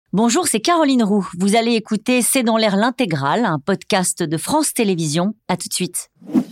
Bonjour, c'est Caroline Roux. Vous allez écouter C'est dans l'air l'intégrale, un podcast de France Télévisions. À tout de suite.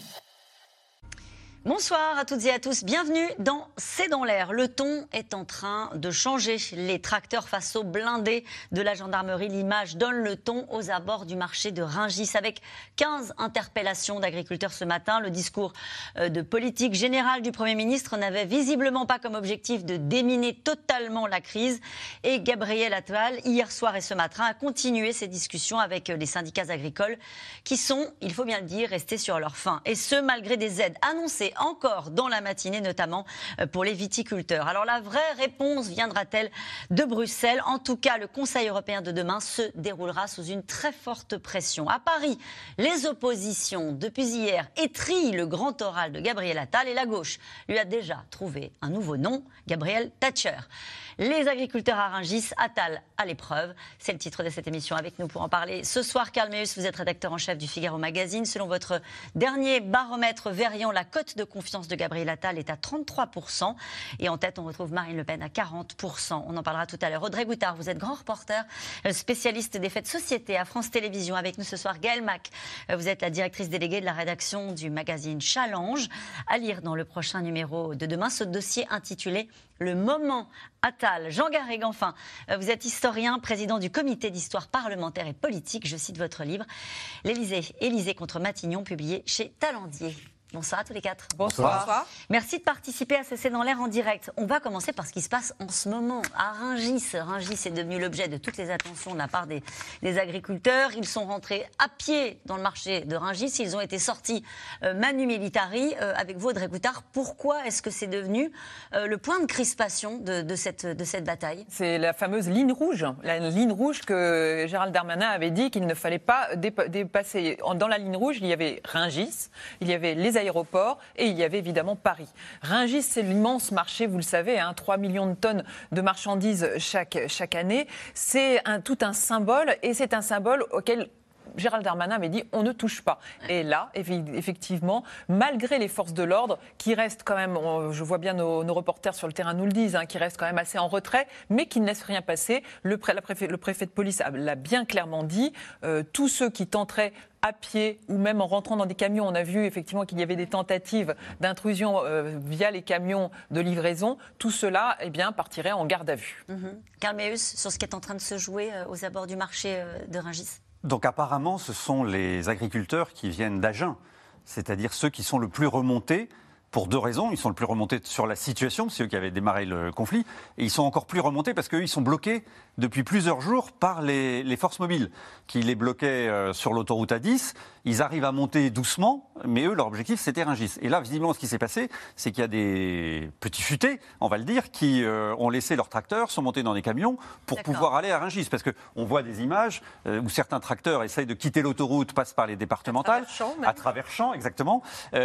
Bonsoir à toutes et à tous, bienvenue dans C'est dans l'air. Le ton est en train de changer. Les tracteurs face aux blindés de la gendarmerie, l'image donne le ton aux abords du marché de Rungis avec 15 interpellations d'agriculteurs ce matin. Le discours de politique générale du Premier ministre n'avait visiblement pas comme objectif de déminer totalement la crise. Et Gabriel Attal, hier soir et ce matin, a continué ses discussions avec les syndicats agricoles qui sont, il faut bien le dire, restés sur leur faim. Et ce, malgré des aides annoncées encore dans la matinée, notamment pour les viticulteurs. Alors la vraie réponse viendra-t-elle de Bruxelles? En tout cas, le Conseil européen de demain se déroulera sous une très forte pression. À Paris, les oppositions, depuis hier, étrillent le grand oral de Gabriel Attal et la gauche lui a déjà trouvé un nouveau nom, Gabriel Thatcher. Les agriculteurs à Rungis, Attal à l'épreuve. C'est le titre de cette émission. Avec nous pour en parler ce soir, Karl Meus, vous êtes rédacteur en chef du Figaro Magazine. Selon votre dernier baromètre Verian, la cote de confiance de Gabriel Attal est à 33%. Et en tête, on retrouve Marine Le Pen à 40%. On en parlera tout à l'heure. Audrey Goutard, vous êtes grand reporter, spécialiste des faits de société à France Télévisions. Avec nous ce soir, Gaëlle Mac. Vous êtes la directrice déléguée de la rédaction du magazine Challenge. À lire dans le prochain numéro de demain, ce dossier intitulé Le moment Attal. Jean Garrigue, enfin, vous êtes historien, président du comité d'histoire parlementaire et politique. Je cite votre livre, L'Élysée contre Matignon, publié chez Talendier. Bonsoir à tous les quatre. Bonsoir. Merci de participer à ce C'est dans l'air en direct. On va commencer par ce qui se passe en ce moment à Rungis. Rungis est devenu l'objet de toutes les attentions de la part des agriculteurs. Ils sont rentrés à pied dans le marché de Rungis. Ils ont été sortis manu militari. Avec vous, Audrey Goutard, pourquoi est-ce que c'est devenu le point de crispation de cette bataille? C'est la fameuse ligne rouge. La ligne rouge que Gérald Darmanin avait dit qu'il ne fallait pas dépasser. Dans la ligne rouge, il y avait Rungis, il y avait les aéroports et il y avait évidemment Paris. Rungis, c'est l'immense marché, vous le savez, 3 millions de tonnes de marchandises chaque année. C'est tout un symbole et c'est un symbole auquel Gérald Darmanin avait dit on ne touche pas. Et là, effectivement, malgré les forces de l'ordre, qui restent quand même, je vois bien nos reporters sur le terrain nous le disent, qui restent quand même assez en retrait, mais qui ne laissent rien passer. Le préfet de police l'a bien clairement dit, tous ceux qui tenteraient à pied ou même en rentrant dans des camions, on a vu effectivement qu'il y avait des tentatives d'intrusion via les camions de livraison. Tout cela, partirait en garde à vue. Karl Meus, sur ce qui est en train de se jouer aux abords du marché de Rungis. Donc apparemment, ce sont les agriculteurs qui viennent d'Agen, c'est-à-dire ceux qui sont le plus remontés, pour deux raisons. Ils sont le plus remontés sur la situation, c'est eux qui avaient démarré le conflit, et ils sont encore plus remontés parce qu'eux, ils sont bloqués depuis plusieurs jours par les forces mobiles, qui les bloquaient sur l'autoroute A10. Ils arrivent à monter doucement, mais eux, leur objectif, c'était Rungis. Et là, visiblement, ce qui s'est passé, c'est qu'il y a des petits futés, on va le dire, qui ont laissé leurs tracteurs, sont montés dans des camions pour pouvoir aller à Rungis. Parce qu'on voit des images où certains tracteurs essayent de quitter l'autoroute, passent par les départementales. À travers champs, exactement.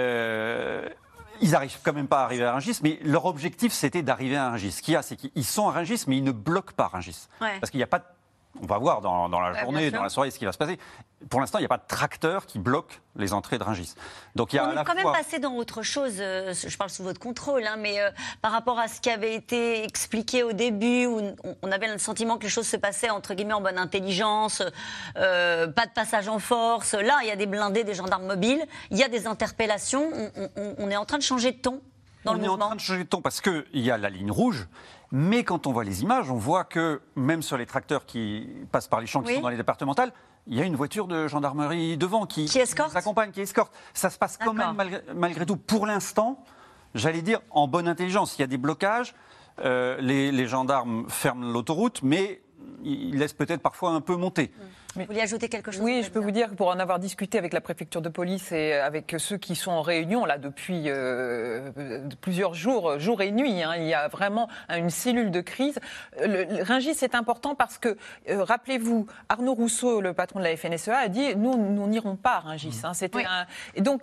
Ils n'arrivent quand même pas à arriver à Rungis, mais leur objectif, c'était d'arriver à Rungis. Ce qu'il y a, c'est qu'ils sont à Rungis, mais ils ne bloquent pas Rungis. Ouais. Parce qu'il n'y a pas de... On va voir dans la journée, dans la soirée, ce qui va se passer. Pour l'instant, il n'y a pas de tracteur qui bloque les entrées de Rungis. Donc, il y a on est quand même passé dans autre chose, je parle sous votre contrôle, mais par rapport à ce qui avait été expliqué au début, où on avait le sentiment que les choses se passaient entre guillemets en bonne intelligence, pas de passage en force. Là, il y a des blindés, des gendarmes mobiles, il y a des interpellations. On est en train de changer de ton dans le mouvement. On est en train de changer de ton parce qu'il y a la ligne rouge. Mais quand on voit les images, on voit que même sur les tracteurs qui passent par les champs, qui sont dans les départementales, il y a une voiture de gendarmerie devant qui accompagne, qui escorte. Ça se passe quand même malgré tout. Pour l'instant, j'allais dire en bonne intelligence. Il y a des blocages, les gendarmes ferment l'autoroute, mais ils laissent peut-être parfois un peu monter. Vous voulez ajouter quelque chose? Oui, je peux vous dire que pour en avoir discuté avec la préfecture de police et avec ceux qui sont en réunion là depuis plusieurs jours, jour et nuit, il y a vraiment une cellule de crise. Rungis, c'est important parce que, rappelez-vous, Arnaud Rousseau, le patron de la FNSEA, a dit nous n'irons pas à Rungis. Et donc,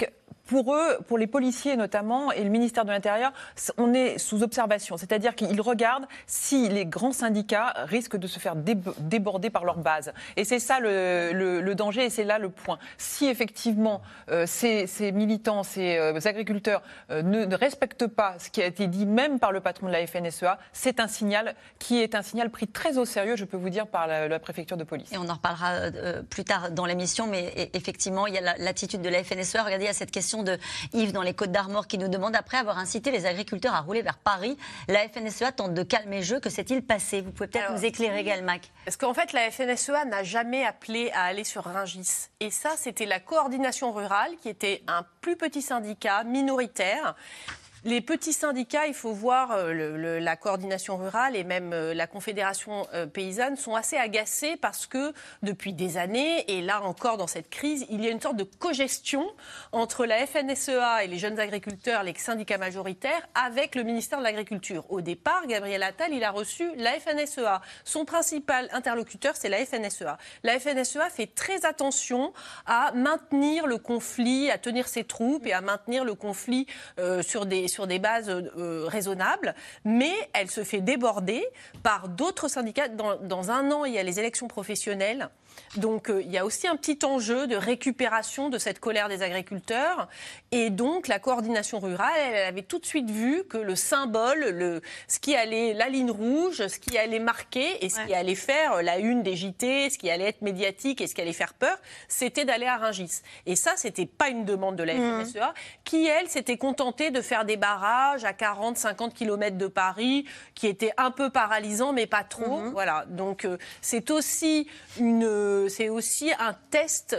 pour eux, pour les policiers notamment, et le ministère de l'Intérieur, on est sous observation. C'est-à-dire qu'ils regardent si les grands syndicats risquent de se faire déborder par leur base. Et c'est ça le danger, et c'est là le point. Si effectivement ces militants, ces agriculteurs ne respectent pas ce qui a été dit même par le patron de la FNSEA, c'est un signal qui est un signal pris très au sérieux, je peux vous dire, par la préfecture de police. Et on en reparlera plus tard dans l'émission, mais effectivement, il y a l'attitude de la FNSEA. Regardez, il y a cette question de Yves dans les Côtes-d'Armor qui nous demande, après avoir incité les agriculteurs à rouler vers Paris, la FNSEA tente de calmer le jeu. Que s'est-il passé? Vous pouvez peut-être nous éclairer, Galmac. Parce qu'en fait, la FNSEA n'a jamais appelé à aller sur Rungis. Et ça, c'était la coordination rurale, qui était un plus petit syndicat minoritaire. Les petits syndicats, il faut voir la coordination rurale et même la confédération paysanne sont assez agacés parce que depuis des années, et là encore dans cette crise, il y a une sorte de cogestion entre la FNSEA et les jeunes agriculteurs, les syndicats majoritaires, avec le ministère de l'Agriculture. Au départ, Gabriel Attal, il a reçu la FNSEA. Son principal interlocuteur, c'est la FNSEA. La FNSEA fait très attention à maintenir le conflit, à tenir ses troupes et à maintenir le conflit sur des bases raisonnables, mais elle se fait déborder par d'autres syndicats. Dans un an, il y a les élections professionnelles. Donc il y a aussi un petit enjeu de récupération de cette colère des agriculteurs. Et donc la coordination rurale, elle avait tout de suite vu que le symbole, ce qui allait, la ligne rouge, ce qui allait marquer et ce qui allait faire la une des JT, ce qui allait être médiatique et ce qui allait faire peur, c'était d'aller à Rungis. Et ça, c'était pas une demande de la FNSEA, qui, elle, s'était contentée de faire des barrages à 40-50 km de Paris, qui étaient un peu paralysants, mais pas trop. Voilà. Donc c'est aussi un test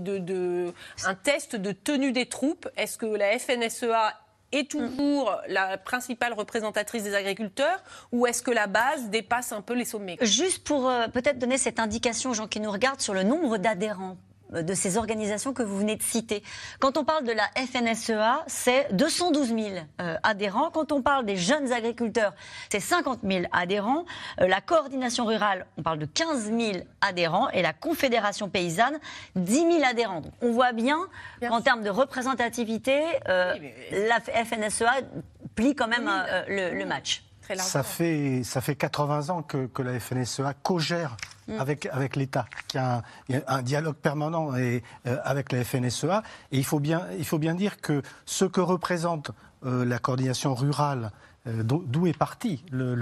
de tenue des troupes. Est-ce que la FNSEA est toujours la principale représentatrice des agriculteurs ou est-ce que la base dépasse un peu les sommets? Juste pour peut-être donner cette indication aux gens qui nous regardent sur le nombre d'adhérents de ces organisations que vous venez de citer. Quand on parle de la FNSEA, c'est 212 000 adhérents. Quand on parle des jeunes agriculteurs, c'est 50 000 adhérents. La coordination rurale, on parle de 15 000 adhérents. Et la confédération paysanne, 10 000 adhérents. Donc on voit bien qu'en termes de représentativité, la FNSEA plie quand même le match. Ça fait 80 ans que la FNSEA co-gère avec l'État, qu'il y a un dialogue permanent avec la FNSEA. Et il faut bien dire que ce que représente la coordination rurale, d'où est partie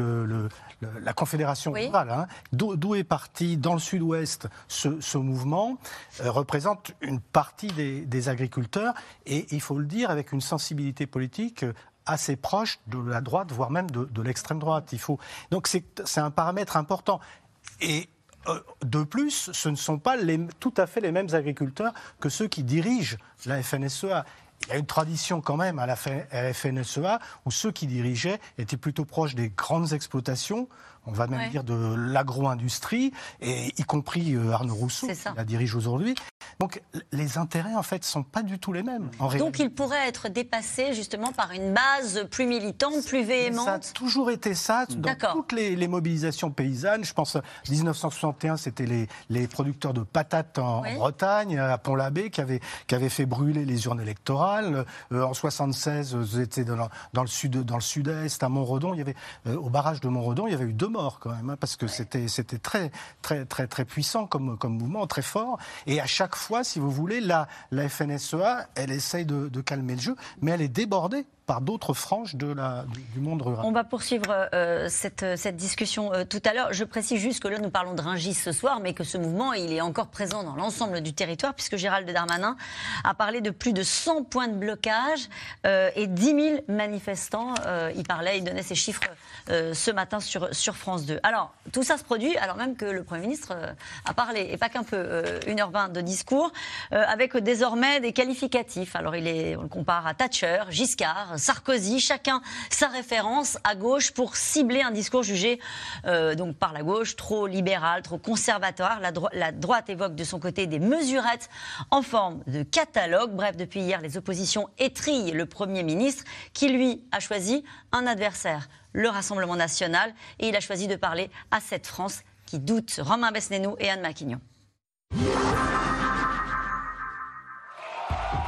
la Confédération rurale, d'où est parti dans le sud-ouest ce mouvement, représente une partie des agriculteurs. Et il faut le dire avec une sensibilité politique assez proche de la droite, voire même de l'extrême droite. Donc c'est un paramètre important. Et de plus, ce ne sont pas tout à fait les mêmes agriculteurs que ceux qui dirigent la FNSEA. Il y a une tradition quand même à la FNSEA où ceux qui dirigeaient étaient plutôt proches des grandes exploitations, on va même dire de l'agro-industrie, et y compris Arnaud Rousseau, qui la dirige aujourd'hui. Donc les intérêts, en fait, ne sont pas du tout les mêmes. Donc il pourrait être dépassé justement par une base plus militante, plus véhémente. Ça a toujours été ça dans toutes les mobilisations paysannes. Je pense 1961, c'était les producteurs de patates en Bretagne, à Pont-l'Abbé, qui avaient fait brûler les urnes électorales. En 76, c'était dans le sud-est, à Montredon. Au barrage de Montredon, il y avait eu 2 morts quand même, parce que c'était très, très, très, très puissant comme mouvement, très fort. Et à chaque fois, si vous voulez, la FNSEA, elle essaye de calmer le jeu, mais elle est débordée par d'autres franges du monde rural. On va poursuivre cette discussion tout à l'heure. Je précise juste que là, nous parlons de Rungis ce soir, mais que ce mouvement, il est encore présent dans l'ensemble du territoire, puisque Gérald Darmanin a parlé de plus de 100 points de blocage et 10 000 manifestants. Il donnait ces chiffres ce matin sur France 2. Alors, tout ça se produit alors même que le Premier ministre a parlé, et pas qu'un peu, 1h20 de discours, avec désormais des qualificatifs. Alors, on le compare à Thatcher, Giscard, Sarkozy, chacun sa référence à gauche pour cibler un discours jugé donc par la gauche trop libéral, trop conservateur. La droite évoque de son côté des mesurettes en forme de catalogue. Bref, depuis hier, les oppositions étrillent le Premier ministre qui, lui, a choisi un adversaire, le Rassemblement national, et il a choisi de parler à cette France qui doute. Romain Besnénou et Anne Maquignon.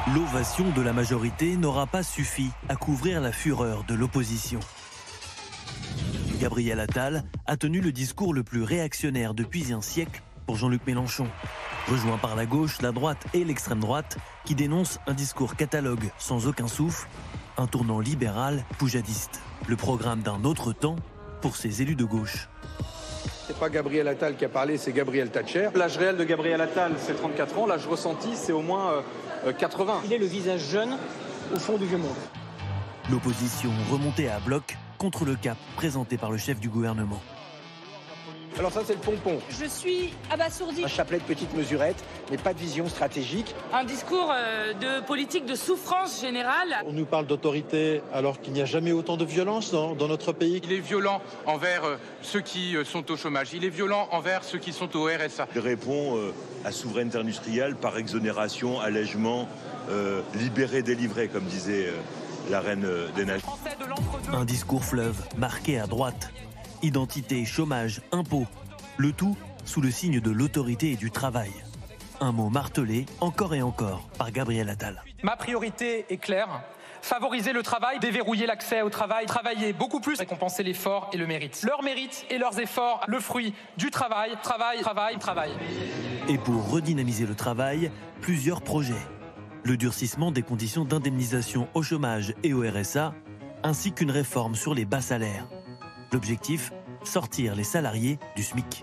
L'ovation de la majorité n'aura pas suffi à couvrir la fureur de l'opposition. Gabriel Attal a tenu le discours le plus réactionnaire depuis un siècle pour Jean-Luc Mélenchon. Rejoint par la gauche, la droite et l'extrême droite, qui dénoncent un discours catalogue sans aucun souffle, un tournant libéral poujadiste. Le programme d'un autre temps pour ces élus de gauche. C'est pas Gabriel Attal qui a parlé, c'est Gabriel Thatcher. L'âge réel de Gabriel Attal, c'est 34 ans. L'âge ressenti, c'est au moins 80. Il est le visage jeune au fond du vieux monde. L'opposition remontée à bloc contre le cap présenté par le chef du gouvernement. Alors ça, c'est le pompon. Je suis abasourdie. Un chapelet de petites mesurettes, mais pas de vision stratégique. Un discours de politique de souffrance générale. On nous parle d'autorité alors qu'il n'y a jamais autant de violence dans notre pays. Il est violent envers ceux qui sont au chômage. Il est violent envers ceux qui sont au RSA. Il répond à souveraineté industrielle par exonération, allègement, libéré, délivré, comme disait la reine des neiges. Un discours fleuve marqué à droite. Identité, chômage, impôts, le tout sous le signe de l'autorité et du travail. Un mot martelé encore et encore par Gabriel Attal. Ma priorité est claire. Favoriser le travail, déverrouiller l'accès au travail, travailler beaucoup plus, récompenser l'effort et le mérite. Leur mérite et leurs efforts, le fruit du travail, travail, travail, travail. Et pour redynamiser le travail, plusieurs projets. Le durcissement des conditions d'indemnisation au chômage et au RSA, ainsi qu'une réforme sur les bas salaires. L'objectif, sortir les salariés du SMIC.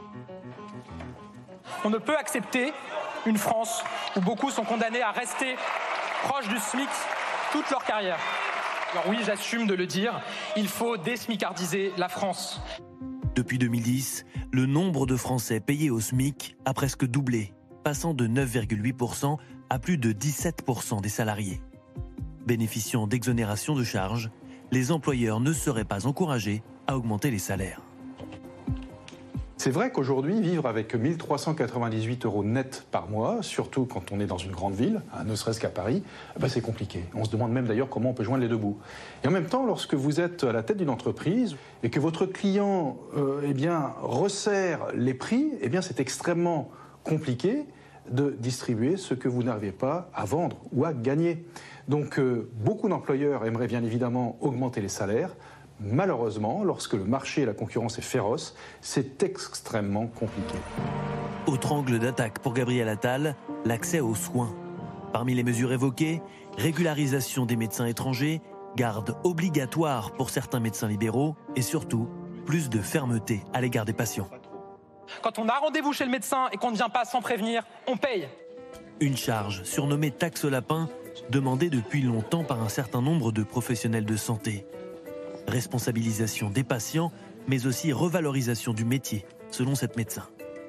On ne peut accepter une France où beaucoup sont condamnés à rester proches du SMIC toute leur carrière. Alors oui, j'assume de le dire, il faut désmicardiser la France. Depuis 2010, le nombre de Français payés au SMIC a presque doublé, passant de 9,8% à plus de 17% des salariés. Bénéficiant d'exonérations de charges, les employeurs ne seraient pas encouragés à augmenter les salaires. C'est vrai qu'aujourd'hui, vivre avec 1 398 € net par mois, surtout quand on est dans une grande ville, ne serait-ce qu'à Paris, c'est compliqué. On se demande même d'ailleurs comment on peut joindre les deux bouts. Et en même temps, lorsque vous êtes à la tête d'une entreprise et que votre client resserre les prix, c'est extrêmement compliqué de distribuer ce que vous n'arrivez pas à vendre ou à gagner. Donc beaucoup d'employeurs aimeraient bien évidemment augmenter les salaires. Malheureusement, lorsque le marché et la concurrence est féroce, c'est extrêmement compliqué. Autre angle d'attaque pour Gabriel Attal, l'accès aux soins. Parmi les mesures évoquées, régularisation des médecins étrangers, garde obligatoire pour certains médecins libéraux et surtout, plus de fermeté à l'égard des patients. Quand on a rendez-vous chez le médecin et qu'on ne vient pas sans prévenir, on paye. Une charge surnommée taxe lapin, demandée depuis longtemps par un certain nombre de professionnels de santé. Responsabilisation des patients, mais aussi revalorisation du métier, selon cette médecin.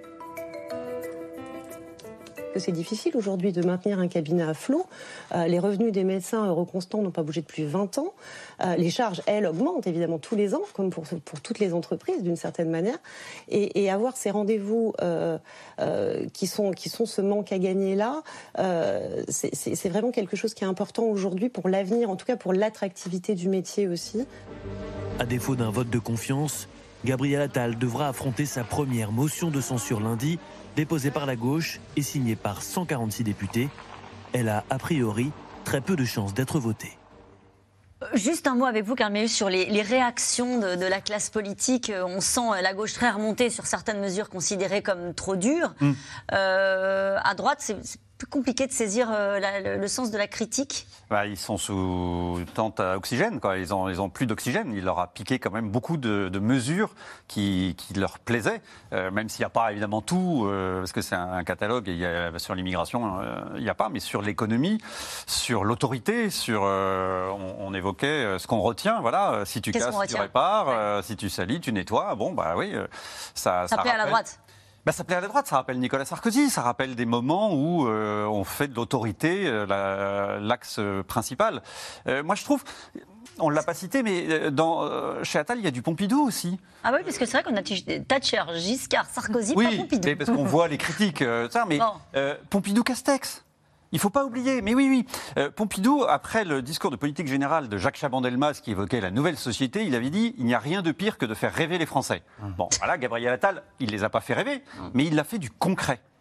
C'est difficile aujourd'hui de maintenir un cabinet à flot. Les revenus des médecins constants n'ont pas bougé depuis 20 ans. Les charges, elles, augmentent évidemment tous les ans, comme pour toutes les entreprises d'une certaine manière. Et avoir ces rendez-vous qui sont ce manque à gagner là, c'est vraiment quelque chose qui est important aujourd'hui pour l'avenir, en tout cas pour l'attractivité du métier aussi. À défaut d'un vote de confiance, Gabriel Attal devra affronter sa première motion de censure lundi, déposée par la gauche et signée par 146 députés. Elle a priori très peu de chances d'être votée. Juste un mot avec vous, Karl Meeus, sur les réactions de la classe politique. On sent la gauche très remontée sur certaines mesures considérées comme trop dures. À droite, c'est plus compliqué de saisir le sens de la critique. Ils sont sous tente à oxygène, quoi. Ils ont plus d'oxygène. Il leur a piqué quand même beaucoup de mesures qui leur plaisaient, même s'il n'y a pas évidemment tout, parce que c'est un catalogue, et sur l'immigration, il n'y a pas, mais sur l'économie, sur l'autorité, on évoquait ce qu'on retient, voilà, si tu casses, tu répares, si tu salis, tu nettoies, ça plaît à la droite. Ça plaît à la droite, ça rappelle Nicolas Sarkozy, ça rappelle des moments où on fait de l'autorité l'axe principal. Moi je trouve, on ne l'a pas cité, mais chez Attal, il y a du Pompidou aussi. Ah oui, parce que c'est vrai qu'on a Thatcher, Giscard, Sarkozy, pas Pompidou. Oui, parce qu'on voit les critiques, Pompidou-Castex. Il ne faut pas oublier, mais oui. Pompidou, après le discours de politique générale de Jacques Chaban-Delmas qui évoquait la nouvelle société, il avait dit « Il n'y a rien de pire que de faire rêver les Français ». Bon, voilà, Gabriel Attal, il ne les a pas fait rêver, mais il a fait du concret.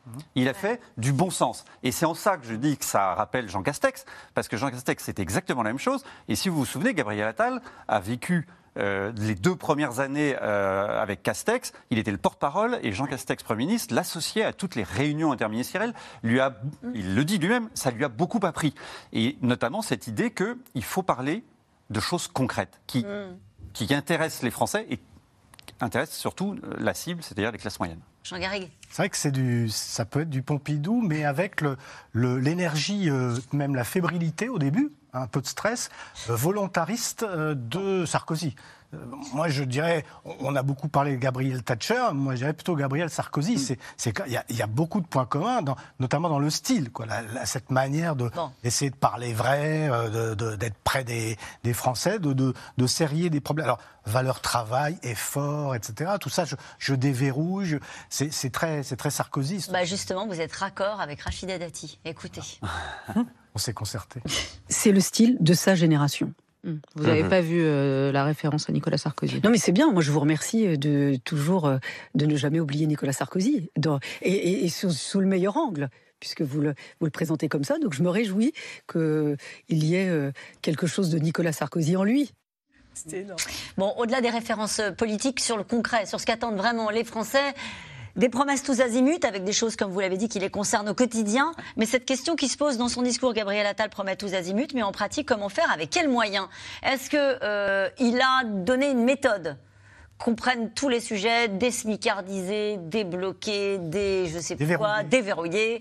Il a fait du bon sens. Et c'est en ça que je dis que ça rappelle Jean Castex, parce que Jean Castex, c'était exactement la même chose. Et si vous vous souvenez, Gabriel Attal a vécu les 2 premières années avec Castex. Il était le porte-parole et Jean Castex, Premier ministre, l'associait à toutes les réunions interministérielles. Il le dit lui-même, ça lui a beaucoup appris. Et notamment cette idée qu'il faut parler de choses concrètes qui intéressent les Français et intéressent surtout la cible, c'est-à-dire les classes moyennes. Jean Garrigue. C'est vrai que ça peut être du Pompidou, mais avec l'énergie, même la fébrilité au début, un peu de stress, volontariste de Sarkozy. Moi, je dirais, on a beaucoup parlé de Gabriel Thatcher, moi, je dirais plutôt Gabriel Sarkozy. Il y a beaucoup de points communs, notamment dans le style, quoi, cette manière d'essayer de parler vrai, d'être près des Français, de serrer des problèmes. Alors, valeur travail, effort, etc. Tout ça, je déverrouille. C'est très Sarkozy. Justement, vous êtes raccord avec Rachida Dati. Écoutez. On s'est concerté. C'est le style de sa génération. Vous n'avez pas vu la référence à Nicolas Sarkozy? Non, mais c'est bien. Moi, je vous remercie de ne jamais oublier Nicolas Sarkozy et sous le meilleur angle, puisque vous le présentez comme ça. Donc, je me réjouis qu'il y ait quelque chose de Nicolas Sarkozy en lui. C'était énorme. Bon, au-delà des références politiques, sur le concret, sur ce qu'attendent vraiment les Français. Des promesses tous azimuts, avec des choses, comme vous l'avez dit, qui les concernent au quotidien. Mais cette question qui se pose dans son discours, Gabriel Attal promet tous azimuts, mais en pratique, comment faire, avec quels moyens? Est-ce qu'il a donné une méthode qu'on prenne tous les sujets, désmicardiser, débloquer, déverrouiller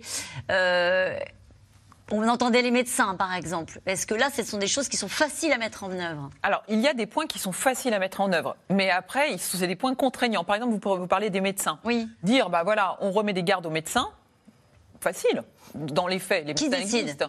On entendait les médecins, par exemple. Est-ce que là, ce sont des choses qui sont faciles à mettre en œuvre? Alors, il y a des points qui sont faciles à mettre en œuvre. Mais après, c'est des points contraignants. Par exemple, vous parlez des médecins. Oui. Dire, voilà, on remet des gardes aux médecins, facile. Dans les faits, les médecins existent.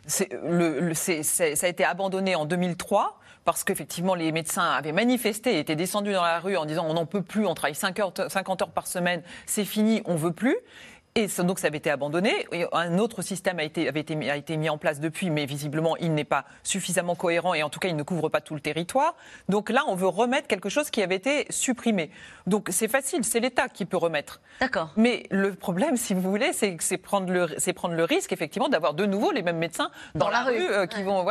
Ça a été abandonné en 2003. Parce qu'effectivement, les médecins avaient manifesté, étaient descendus dans la rue en disant on n'en peut plus, on travaille 50 heures par semaine, c'est fini, on ne veut plus. Et donc ça avait été abandonné. Et un autre système a été mis en place depuis, mais visiblement il n'est pas suffisamment cohérent et en tout cas il ne couvre pas tout le territoire. Donc là on veut remettre quelque chose qui avait été supprimé. Donc c'est facile, c'est l'État qui peut remettre. D'accord. Mais le problème, si vous voulez, c'est prendre le risque effectivement d'avoir de nouveau les mêmes médecins dans la rue qui vont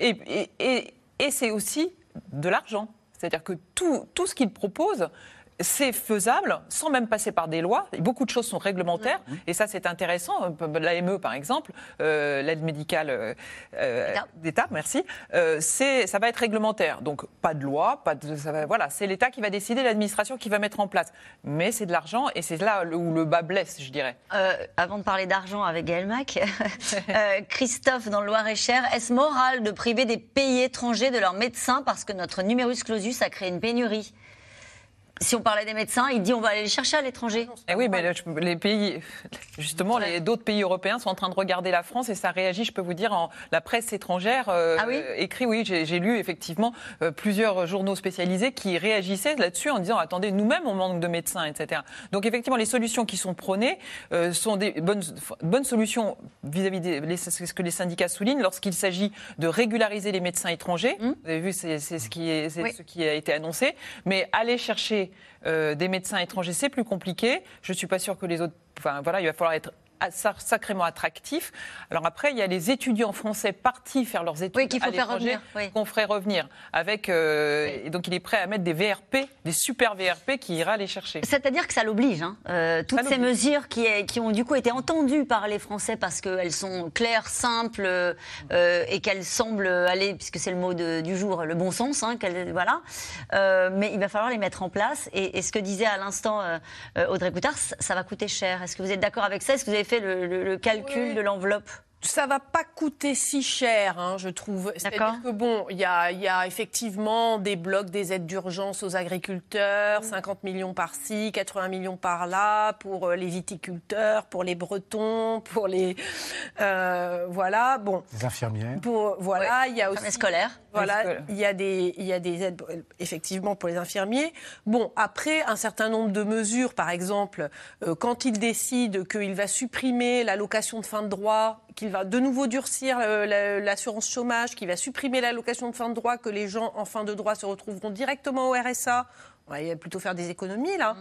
Et c'est aussi de l'argent. C'est-à-dire que tout ce qu'ils proposent, c'est faisable sans même passer par des lois. Beaucoup de choses sont réglementaires et ça c'est intéressant. L'AME par exemple, l'aide médicale d'État, merci. Ça va être réglementaire. Donc pas de loi, c'est l'État qui va décider, l'administration qui va mettre en place. Mais c'est de l'argent et c'est là où le bas blesse, je dirais. Avant de parler d'argent avec Gaël Mac, Christophe dans le Loir-et-Cher, est-ce moral de priver des pays étrangers de leurs médecins parce que notre numerus clausus a créé une pénurie? Si on parlait des médecins, il dit on va aller les chercher à l'étranger. Eh oui, mais les pays, justement, d'autres pays européens sont en train de regarder la France et ça réagit, je peux vous dire, la presse étrangère écrit, oui, j'ai lu effectivement plusieurs journaux spécialisés qui réagissaient là-dessus en disant attendez, nous-mêmes on manque de médecins, etc. Donc effectivement, les solutions qui sont prônées sont des bonnes solutions vis-à-vis de ce que les syndicats soulignent lorsqu'il s'agit de régulariser les médecins étrangers. Vous avez vu, c'est ce qui a été annoncé, mais aller chercher des médecins étrangers, c'est plus compliqué. Je ne suis pas sûre que les autres... il va falloir être sacrément attractif. Alors après, il y a les étudiants français partis faire leurs études qu'il faut à l'étranger, qu'on ferait revenir. Et donc il est prêt à mettre des VRP, des super VRP qui ira les chercher. C'est-à-dire que ça l'oblige. Toutes ces mesures qui ont du coup été entendues par les Français parce qu'elles sont claires, simples et qu'elles semblent aller, puisque c'est le mot du jour, le bon sens. Mais il va falloir les mettre en place. Et ce que disait à l'instant Audrey Coutard, ça va coûter cher. Est-ce que vous êtes d'accord avec ça? Est-ce que vous avez fait le calcul de l'enveloppe? Ça va pas coûter si cher, je trouve. C'est-à-dire que il y a effectivement des blocs, des aides d'urgence aux agriculteurs, 50 millions par-ci, 80 millions par-là, pour les viticulteurs, pour les Bretons, pour les les infirmières. Il y a aussi scolaires. Il y a des aides effectivement pour les infirmiers. Après un certain nombre de mesures, par exemple, quand il décide qu'il va supprimer l'allocation de fin de droit, qu'il va de nouveau durcir l'assurance chômage, qu'il va supprimer l'allocation de fin de droit, que les gens en fin de droit se retrouveront directement au RSA. On va plutôt faire des économies, là.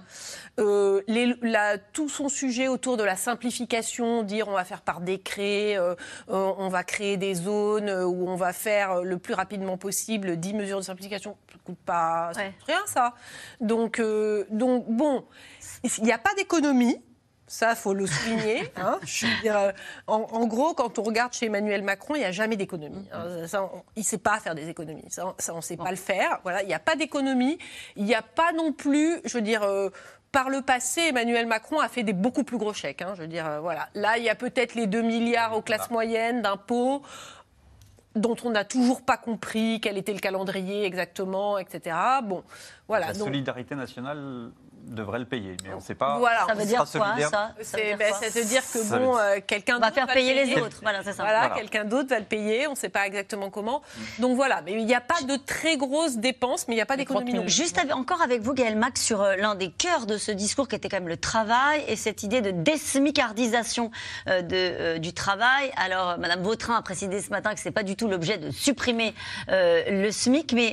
Tout son sujet autour de la simplification, dire on va faire par décret, on va créer des zones où on va faire le plus rapidement possible 10 mesures de simplification, ça ne coûte pas rien, ça. Donc bon, il n'y a pas d'économie. Ça, il faut le souligner. Je veux dire, en gros, quand on regarde chez Emmanuel Macron, il n'y a jamais d'économie. Il ne sait pas faire des économies. Ça on ne sait pas le faire. Voilà, il n'y a pas d'économie. Il n'y a pas non plus, je veux dire... Par le passé, Emmanuel Macron a fait des beaucoup plus gros chèques. Je veux dire, voilà. Là, il y a peut-être les 2 milliards aux classes moyennes d'impôts, dont on n'a toujours pas compris quel était le calendrier exactement, etc. Bon, voilà. La solidarité nationale devrait le payer, mais on ne sait pas. Voilà. Ça veut dire quoi, ça veut dire que quelqu'un va faire payer les autres. Voilà, c'est ça. Voilà. Quelqu'un d'autre va le payer. On ne sait pas exactement comment. Donc voilà. Mais il n'y a pas de très grosses dépenses, mais il n'y a pas d'économie. Juste encore avec vous, Gaëlle Max, sur l'un des cœurs de ce discours qui était quand même le travail et cette idée de désmicardisation du travail. Alors, Madame Vautrin a précisé ce matin que c'est pas du tout l'objet de supprimer le SMIC, mais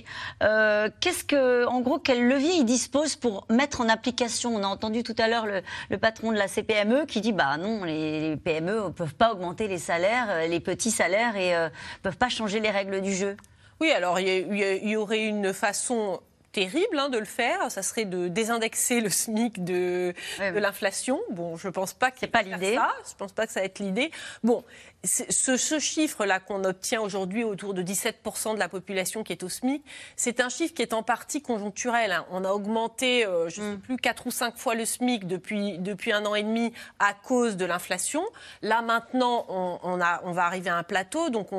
en gros, quel levier il dispose pour mettre en application? On a entendu tout à l'heure le patron de la CPME qui dit non, les PME ne peuvent pas augmenter les salaires, les petits salaires, et ne peuvent pas changer les règles du jeu. Oui, alors il y aurait une façon terrible de le faire, ça serait de désindexer le SMIC de l'inflation. Bon, je ne pense pas que c'est pas l'idée. Je pense pas que ça va être l'idée. Bon, ce chiffre-là qu'on obtient aujourd'hui, autour de 17% de la population qui est au SMIC, c'est un chiffre qui est en partie conjoncturel. On a augmenté, je ne sais plus, 4 ou 5 fois le SMIC depuis 1 an et demi à cause de l'inflation. Là, maintenant, on va arriver à un plateau, donc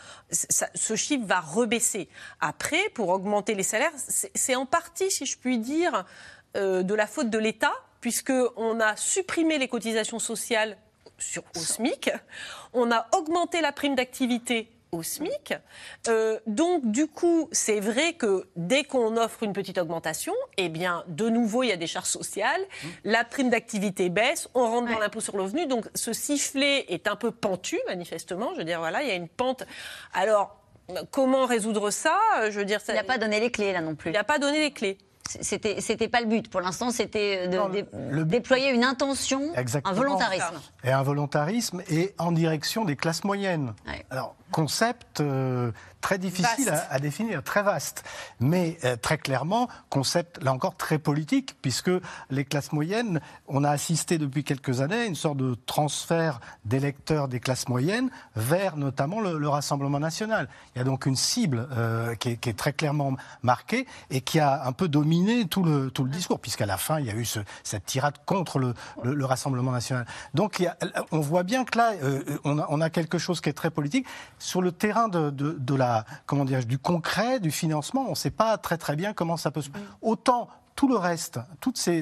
ce chiffre va rebaisser. Après, pour augmenter les salaires, c'est en partie, si je puis dire, de la faute de l'État, puisqu'on a supprimé les cotisations sociales au SMIC, on a augmenté la prime d'activité au SMIC. Donc, du coup, c'est vrai que dès qu'on offre une petite augmentation, eh bien, de nouveau, il y a des charges sociales, la prime d'activité baisse, on rentre dans l'impôt sur le revenu. Donc, ce sifflet est un peu pentu, manifestement. Je veux dire, voilà, il y a une pente. Alors, comment résoudre ça? Je veux dire, il n'a pas donné les clés, là, non plus. Il n'a pas donné les clés. C'était pas le but. Pour l'instant, c'était de déployer une intention, un volontarisme. Et un volontarisme et en direction des classes moyennes. Ouais. Alors, concept très difficile à définir, très vaste. Mais très clairement, concept, là encore, très politique, puisque les classes moyennes, on a assisté depuis quelques années à une sorte de transfert d'électeurs des classes moyennes vers notamment le Rassemblement national. Il y a donc une cible qui est très clairement marquée et qui a un peu dominé tout le discours, puisqu'à la fin, il y a eu cette tirade contre le Rassemblement national. Donc, on voit bien que là, on a quelque chose qui est très politique. Sur le terrain de la, comment dirais-je, du concret, du financement, on ne sait pas très bien comment ça peut se... Autant tout le reste, toutes ces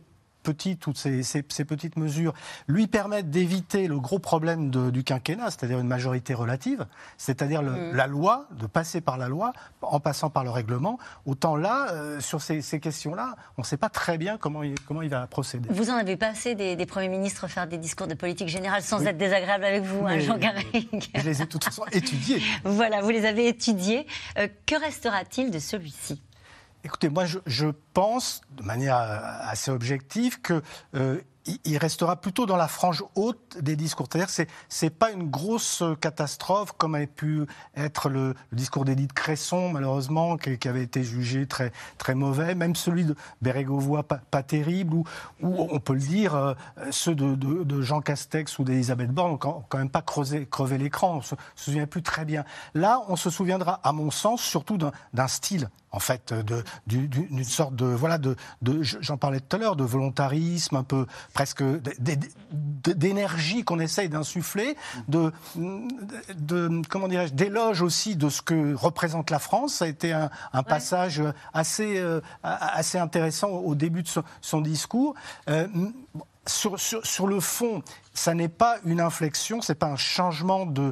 petites mesures lui permettent d'éviter le gros problème du quinquennat, c'est-à-dire une majorité relative, c'est-à-dire la loi, de passer par la loi en passant par le règlement. Autant là, sur ces questions-là, on ne sait pas très bien comment il va procéder. Vous en avez pas assez des premiers ministres faire des discours de politique générale sans être désagréable avec vous, Jean Garrigue. Je les ai de toute façon étudiés. Voilà, vous les avez étudiés. Que restera-t-il de celui-ci ? Écoutez, moi je pense, de manière assez objective, qu'il restera plutôt dans la frange haute des discours. C'est-à-dire que c'est pas une grosse catastrophe comme avait pu être le discours d'Édith Cresson, malheureusement, qui avait été jugé très, très mauvais. Même celui de Bérégovoy, pas terrible, ou on peut le dire, ceux de Jean Castex ou d'Elisabeth Borne n'ont quand même pas crevé l'écran. On ne se souvient plus très bien. Là, on se souviendra, à mon sens, surtout d'un style. En fait, d'une sorte j'en parlais tout à l'heure, de volontarisme, un peu presque d'énergie qu'on essaye d'insuffler, comment dirais-je, d'éloge aussi de ce que représente la France. Ça a été un passage assez intéressant au début de son discours. Sur le fond, ça n'est pas une inflexion, c'est pas un changement de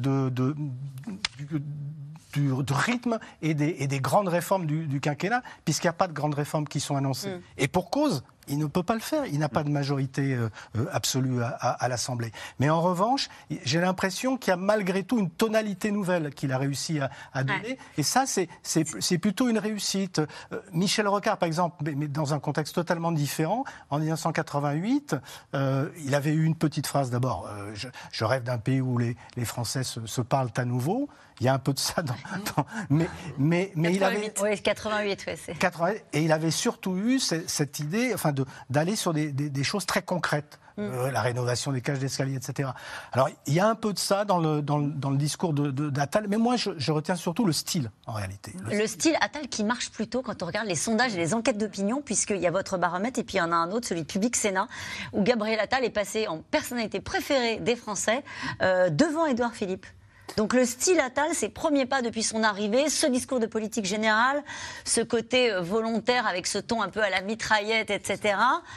rythme et des grandes réformes du quinquennat, puisqu'il n'y a pas de grandes réformes qui sont annoncées. Et pour cause, il ne peut pas le faire. Il n'a pas de majorité absolue à l'Assemblée. Mais en revanche, j'ai l'impression qu'il y a malgré tout une tonalité nouvelle qu'il a réussi à donner. Ouais. Et ça, c'est plutôt une réussite. Michel Rocard, par exemple, mais dans un contexte totalement différent, en 1988, il avait eu une petite phrase d'abord. Je rêve d'un pays où les Français se parlent à nouveau. Il y a un peu de ça mais 88. Il avait 88, ouais, c'est 88, et il avait surtout eu cette idée, enfin, d'aller sur des choses très concrètes, la rénovation des cages d'escalier, etc. Alors il y a un peu de ça dans le discours d'Attal, mais moi je retiens surtout le style en réalité. Le style Attal qui marche plutôt quand on regarde les sondages et les enquêtes d'opinion, puisqu'il y a votre baromètre et puis il y en a un autre, celui de Public Sénat, où Gabriel Attal est passé en personnalité préférée des Français devant Édouard Philippe. Donc le style Attal, ses premiers pas depuis son arrivée, ce discours de politique générale, ce côté volontaire avec ce ton un peu à la mitraillette, etc.,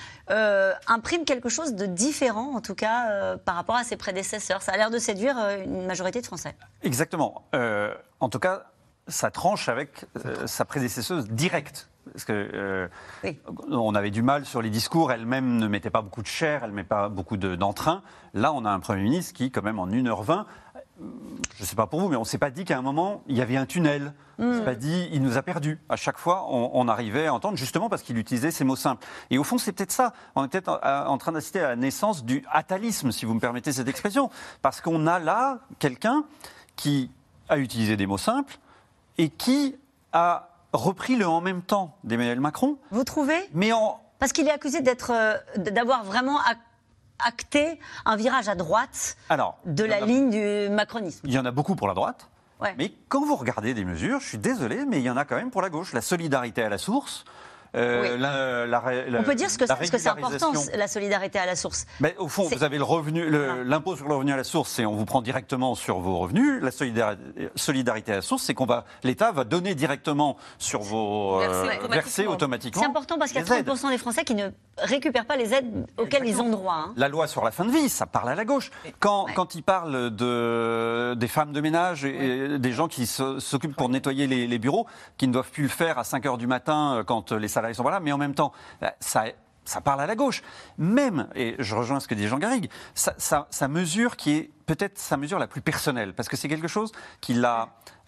imprime quelque chose de différent, en tout cas, par rapport à ses prédécesseurs. Ça a l'air de séduire une majorité de Français. Exactement. En tout cas, ça tranche avec sa prédécesseuse directe. Parce que on avait du mal sur les discours, elle-même ne mettait pas beaucoup de chair, elle ne met pas beaucoup d'entrain. Là, on a un Premier ministre qui, quand même, en 1h20, je ne sais pas pour vous, mais on ne s'est pas dit qu'à un moment, il y avait un tunnel. On ne s'est pas dit, il nous a perdus. À chaque fois, on arrivait à entendre, justement parce qu'il utilisait ces mots simples. Et au fond, c'est peut-être ça. On est peut-être en train d'assister à la naissance du attalisme, si vous me permettez cette expression. Parce qu'on a là quelqu'un qui a utilisé des mots simples et qui a repris le en même temps d'Emmanuel Macron. Vous trouvez ? Parce qu'il est accusé d'avoir vraiment acté un virage à droite de la ligne du macronisme. Il y en a beaucoup pour la droite, ouais. Mais quand vous regardez des mesures, je suis désolé, mais il y en a quand même pour la gauche. La solidarité à la source. Oui. On peut dire ce que c'est important, la solidarité à la source. Mais au fond, vous avez le revenu, l'impôt sur le revenu à la source, c'est on vous prend directement sur vos revenus. La solidarité à la source, c'est l'État va donner directement sur vos versés automatiquement. C'est important parce qu'il y a 30% des Français qui ne récupèrent pas les aides auxquelles ils ont droit. Hein. La loi sur la fin de vie, ça parle à la gauche. Quand il parle des femmes de ménage et des gens qui s'occupent pour nettoyer les bureaux, qui ne doivent plus le faire à 5h du matin quand les salariés sont pas là, mais en même temps, ça parle à la gauche. Même, et je rejoins ce que dit Jean Garrigue, sa mesure qui est peut-être sa mesure la plus personnelle, parce que c'est quelque chose qu'il a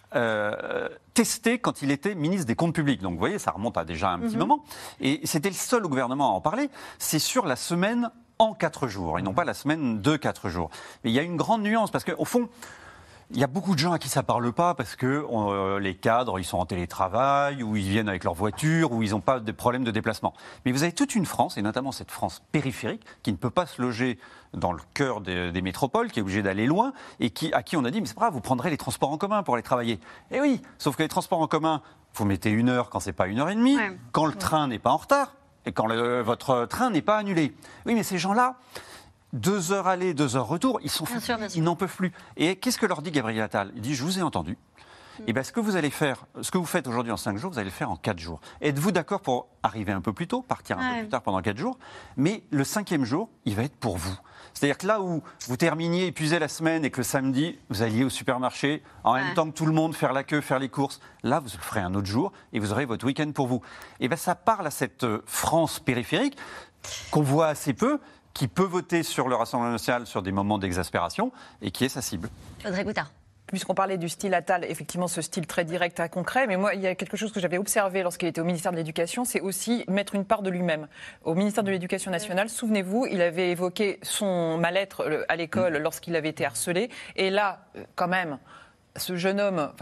testé quand il était ministre des Comptes publics. Donc vous voyez, ça remonte à déjà un petit moment. Et c'était le seul au gouvernement à en parler. C'est sur la semaine en 4 jours, et non pas la semaine de 4 jours. Mais il y a une grande nuance, parce qu'au fond, il y a beaucoup de gens à qui ça ne parle pas parce que les cadres, ils sont en télétravail, ou ils viennent avec leur voiture, ou ils n'ont pas de problèmes de déplacement. Mais vous avez toute une France, et notamment cette France périphérique, qui ne peut pas se loger dans le cœur des métropoles, qui est obligée d'aller loin, et à qui on a dit, mais c'est pas grave, vous prendrez les transports en commun pour aller travailler. Eh oui, sauf que les transports en commun, vous mettez 1 heure quand c'est pas 1h30, quand le train n'est pas en retard, et quand votre train n'est pas annulé. Oui, mais ces gens-là... 2 heures aller, 2 heures retour, ils sont fatigués, ils n'en peuvent plus. Et qu'est-ce que leur dit Gabriel Attal ? Il dit, je vous ai entendu. Et bien, ce que vous faites aujourd'hui en 5 jours, vous allez le faire en 4 jours. Êtes-vous d'accord pour arriver un peu plus tôt, partir un peu plus tard pendant 4 jours ? Mais le 5e jour, il va être pour vous. C'est-à-dire que là où vous terminiez épuisé la semaine et que le samedi, vous alliez au supermarché, en même temps que tout le monde, faire la queue, faire les courses, là, vous le ferez un autre jour et vous aurez votre week-end pour vous. Et bien, ça parle à cette France périphérique qu'on voit assez peu, qui peut voter sur le Rassemblement national sur des moments d'exaspération et qui est sa cible. Audrey Goutard. Puisqu'on parlait du style Attal, effectivement ce style très direct à concret, mais moi il y a quelque chose que j'avais observé lorsqu'il était au ministère de l'Éducation, c'est aussi mettre une part de lui-même. Au ministère de l'Éducation nationale, souvenez-vous, il avait évoqué son mal-être à l'école lorsqu'il avait été harcelé, et là, quand même... Ce jeune homme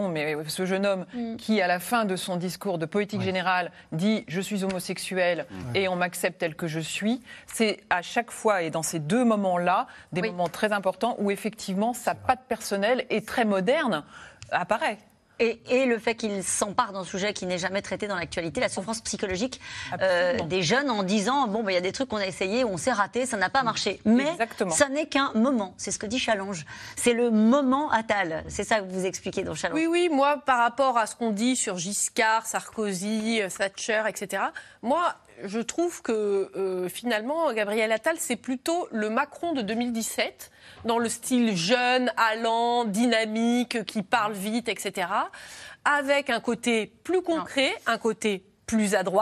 qui, à la fin de son discours de politique générale, dit « je suis homosexuel et on m'accepte tel que je suis », c'est à chaque fois, et dans ces 2 moments-là, des moments très importants où effectivement sa patte personnelle et très moderne apparaît. Et le fait qu'il s'empare d'un sujet qui n'est jamais traité dans l'actualité, la souffrance psychologique des jeunes, en disant bon, il y a des trucs qu'on a essayé, on s'est raté, ça n'a pas marché. Mais ça n'est qu'un moment. C'est ce que dit Challenge. C'est le moment Attal. C'est ça que vous expliquez dans Challenge. Oui, moi, par rapport à ce qu'on dit sur Giscard, Sarkozy, Thatcher, etc., moi, je trouve que finalement, Gabriel Attal, c'est plutôt le Macron de 2017, dans le style jeune, allant, dynamique, qui parle vite, etc., avec un côté plus concret, un côté plus à droite,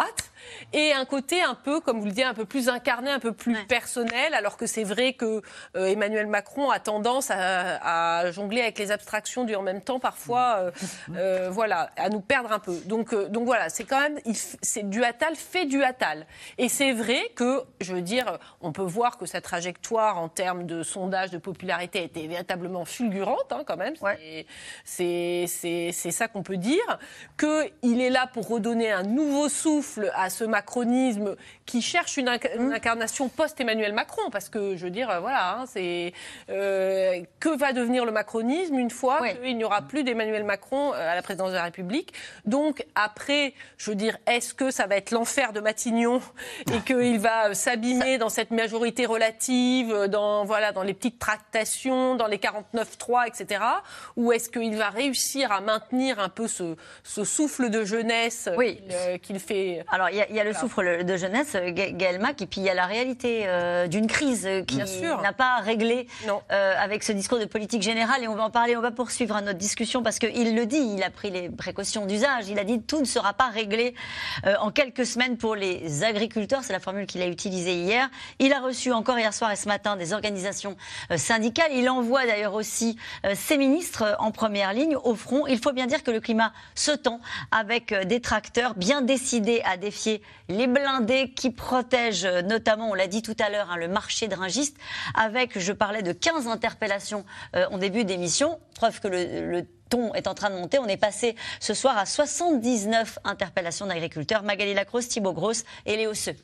et un côté un peu, comme vous le dites, un peu plus incarné, un peu plus personnel, alors que c'est vrai que Emmanuel Macron a tendance à jongler avec les abstractions du en même temps, parfois, voilà, à nous perdre un peu. Donc voilà, c'est quand même, c'est du Attal fait du Attal. Et c'est vrai que, je veux dire, on peut voir que sa trajectoire en termes de sondage de popularité était véritablement fulgurante, hein, quand même. Ouais. C'est ça qu'on peut dire. Qu'il est là pour redonner un nouveau souffle à ce macronisme qui cherche une incarnation post-Emmanuel Macron. Parce que, je veux dire, voilà, hein, que va devenir le macronisme une fois qu'il n'y aura plus d'Emmanuel Macron à la présidence de la République. Donc, après, je veux dire, est-ce que ça va être l'enfer de Matignon et qu'il va s'abîmer dans cette majorité relative, dans les petites tractations, dans les 49-3, etc. Ou est-ce qu'il va réussir à maintenir un peu ce souffle de jeunesse qu'il fait... Alors, il y a le souffle de jeunesse, Gaël Mac, et puis il y a la réalité d'une crise qui n'a pas réglé avec ce discours de politique générale. Et on va en parler, on va poursuivre notre discussion parce qu'il le dit, il a pris les précautions d'usage. Il a dit tout ne sera pas réglé en quelques semaines pour les agriculteurs. C'est la formule qu'il a utilisée hier. Il a reçu encore hier soir et ce matin des organisations syndicales. Il envoie d'ailleurs aussi ses ministres en première ligne au front. Il faut bien dire que le climat se tend avec des tracteurs bien décidés à défier les blindés qui protègent notamment, on l'a dit tout à l'heure, hein, le marché de Rungis, avec, je parlais de 15 interpellations en début d'émission, preuve que le ton est en train de monter. On est passé ce soir à 79 interpellations d'agriculteurs. Magali Lacrosse, Thibaut Grosse et Léo Seux.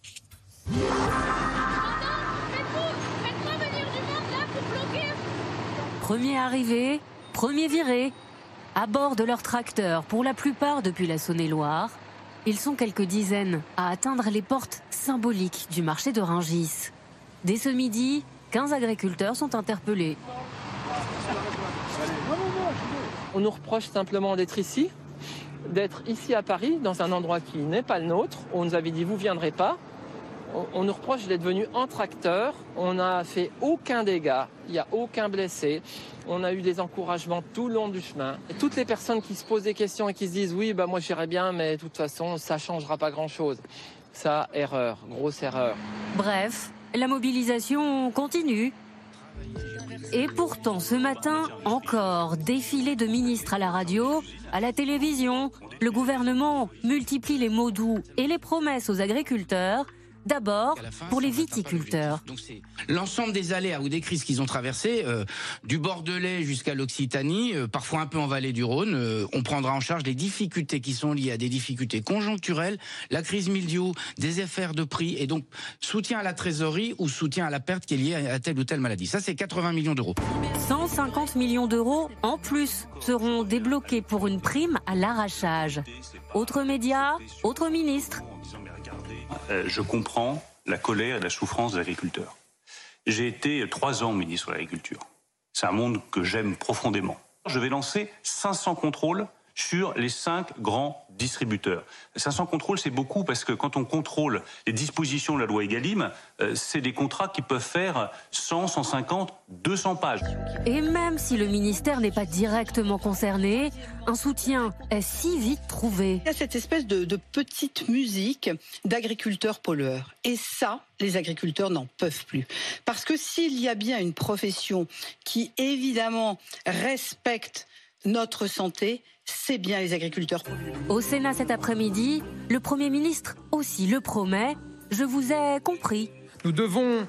Premier arrivé, premier viré. À bord de leur tracteur, pour la plupart depuis la Saône-et-Loire, ils sont quelques dizaines à atteindre les portes symboliques du marché de Rungis. Dès ce midi, 15 agriculteurs sont interpellés. On nous reproche simplement d'être ici à Paris, dans un endroit qui n'est pas le nôtre. On nous avait dit vous ne viendrez pas. On nous reproche d'être venus en tracteur. On n'a fait aucun dégât, il n'y a aucun blessé. On a eu des encouragements tout le long du chemin. Et toutes les personnes qui se posent des questions et qui se disent oui, moi j'irai bien, mais de toute façon ça ne changera pas grand-chose. Ça, erreur, grosse erreur. Bref, la mobilisation continue. Et pourtant, ce matin, encore défilé de ministres à la radio, à la télévision. Le gouvernement multiplie les mots doux et les promesses aux agriculteurs. D'abord, pour les viticulteurs. Donc c'est l'ensemble des aléas ou des crises qu'ils ont traversées, du Bordelais jusqu'à l'Occitanie, parfois un peu en vallée du Rhône. On prendra en charge les difficultés qui sont liées à des difficultés conjoncturelles, la crise mildiou, des effets de prix, et donc soutien à la trésorerie ou soutien à la perte qui est liée à telle ou telle maladie. Ça, c'est 80 millions d'euros. 150 millions d'euros en plus seront débloqués pour une prime à l'arrachage. Autres médias, autres ministres. Je comprends la colère et la souffrance des agriculteurs. J'ai été 3 ans ministre de l'Agriculture. C'est un monde que j'aime profondément. Je vais lancer 500 contrôles sur les 5 grands distributeurs. 500 contrôles, c'est beaucoup parce que quand on contrôle les dispositions de la loi Egalim, c'est des contrats qui peuvent faire 100, 150, 200 pages. Et même si le ministère n'est pas directement concerné, un soutien est si vite trouvé. Il y a cette espèce de petite musique d'agriculteurs pollueurs. Et ça, les agriculteurs n'en peuvent plus. Parce que s'il y a bien une profession qui, évidemment, respecte notre santé, c'est bien les agriculteurs. Au Sénat cet après-midi, le Premier ministre aussi le promet. Je vous ai compris. Nous devons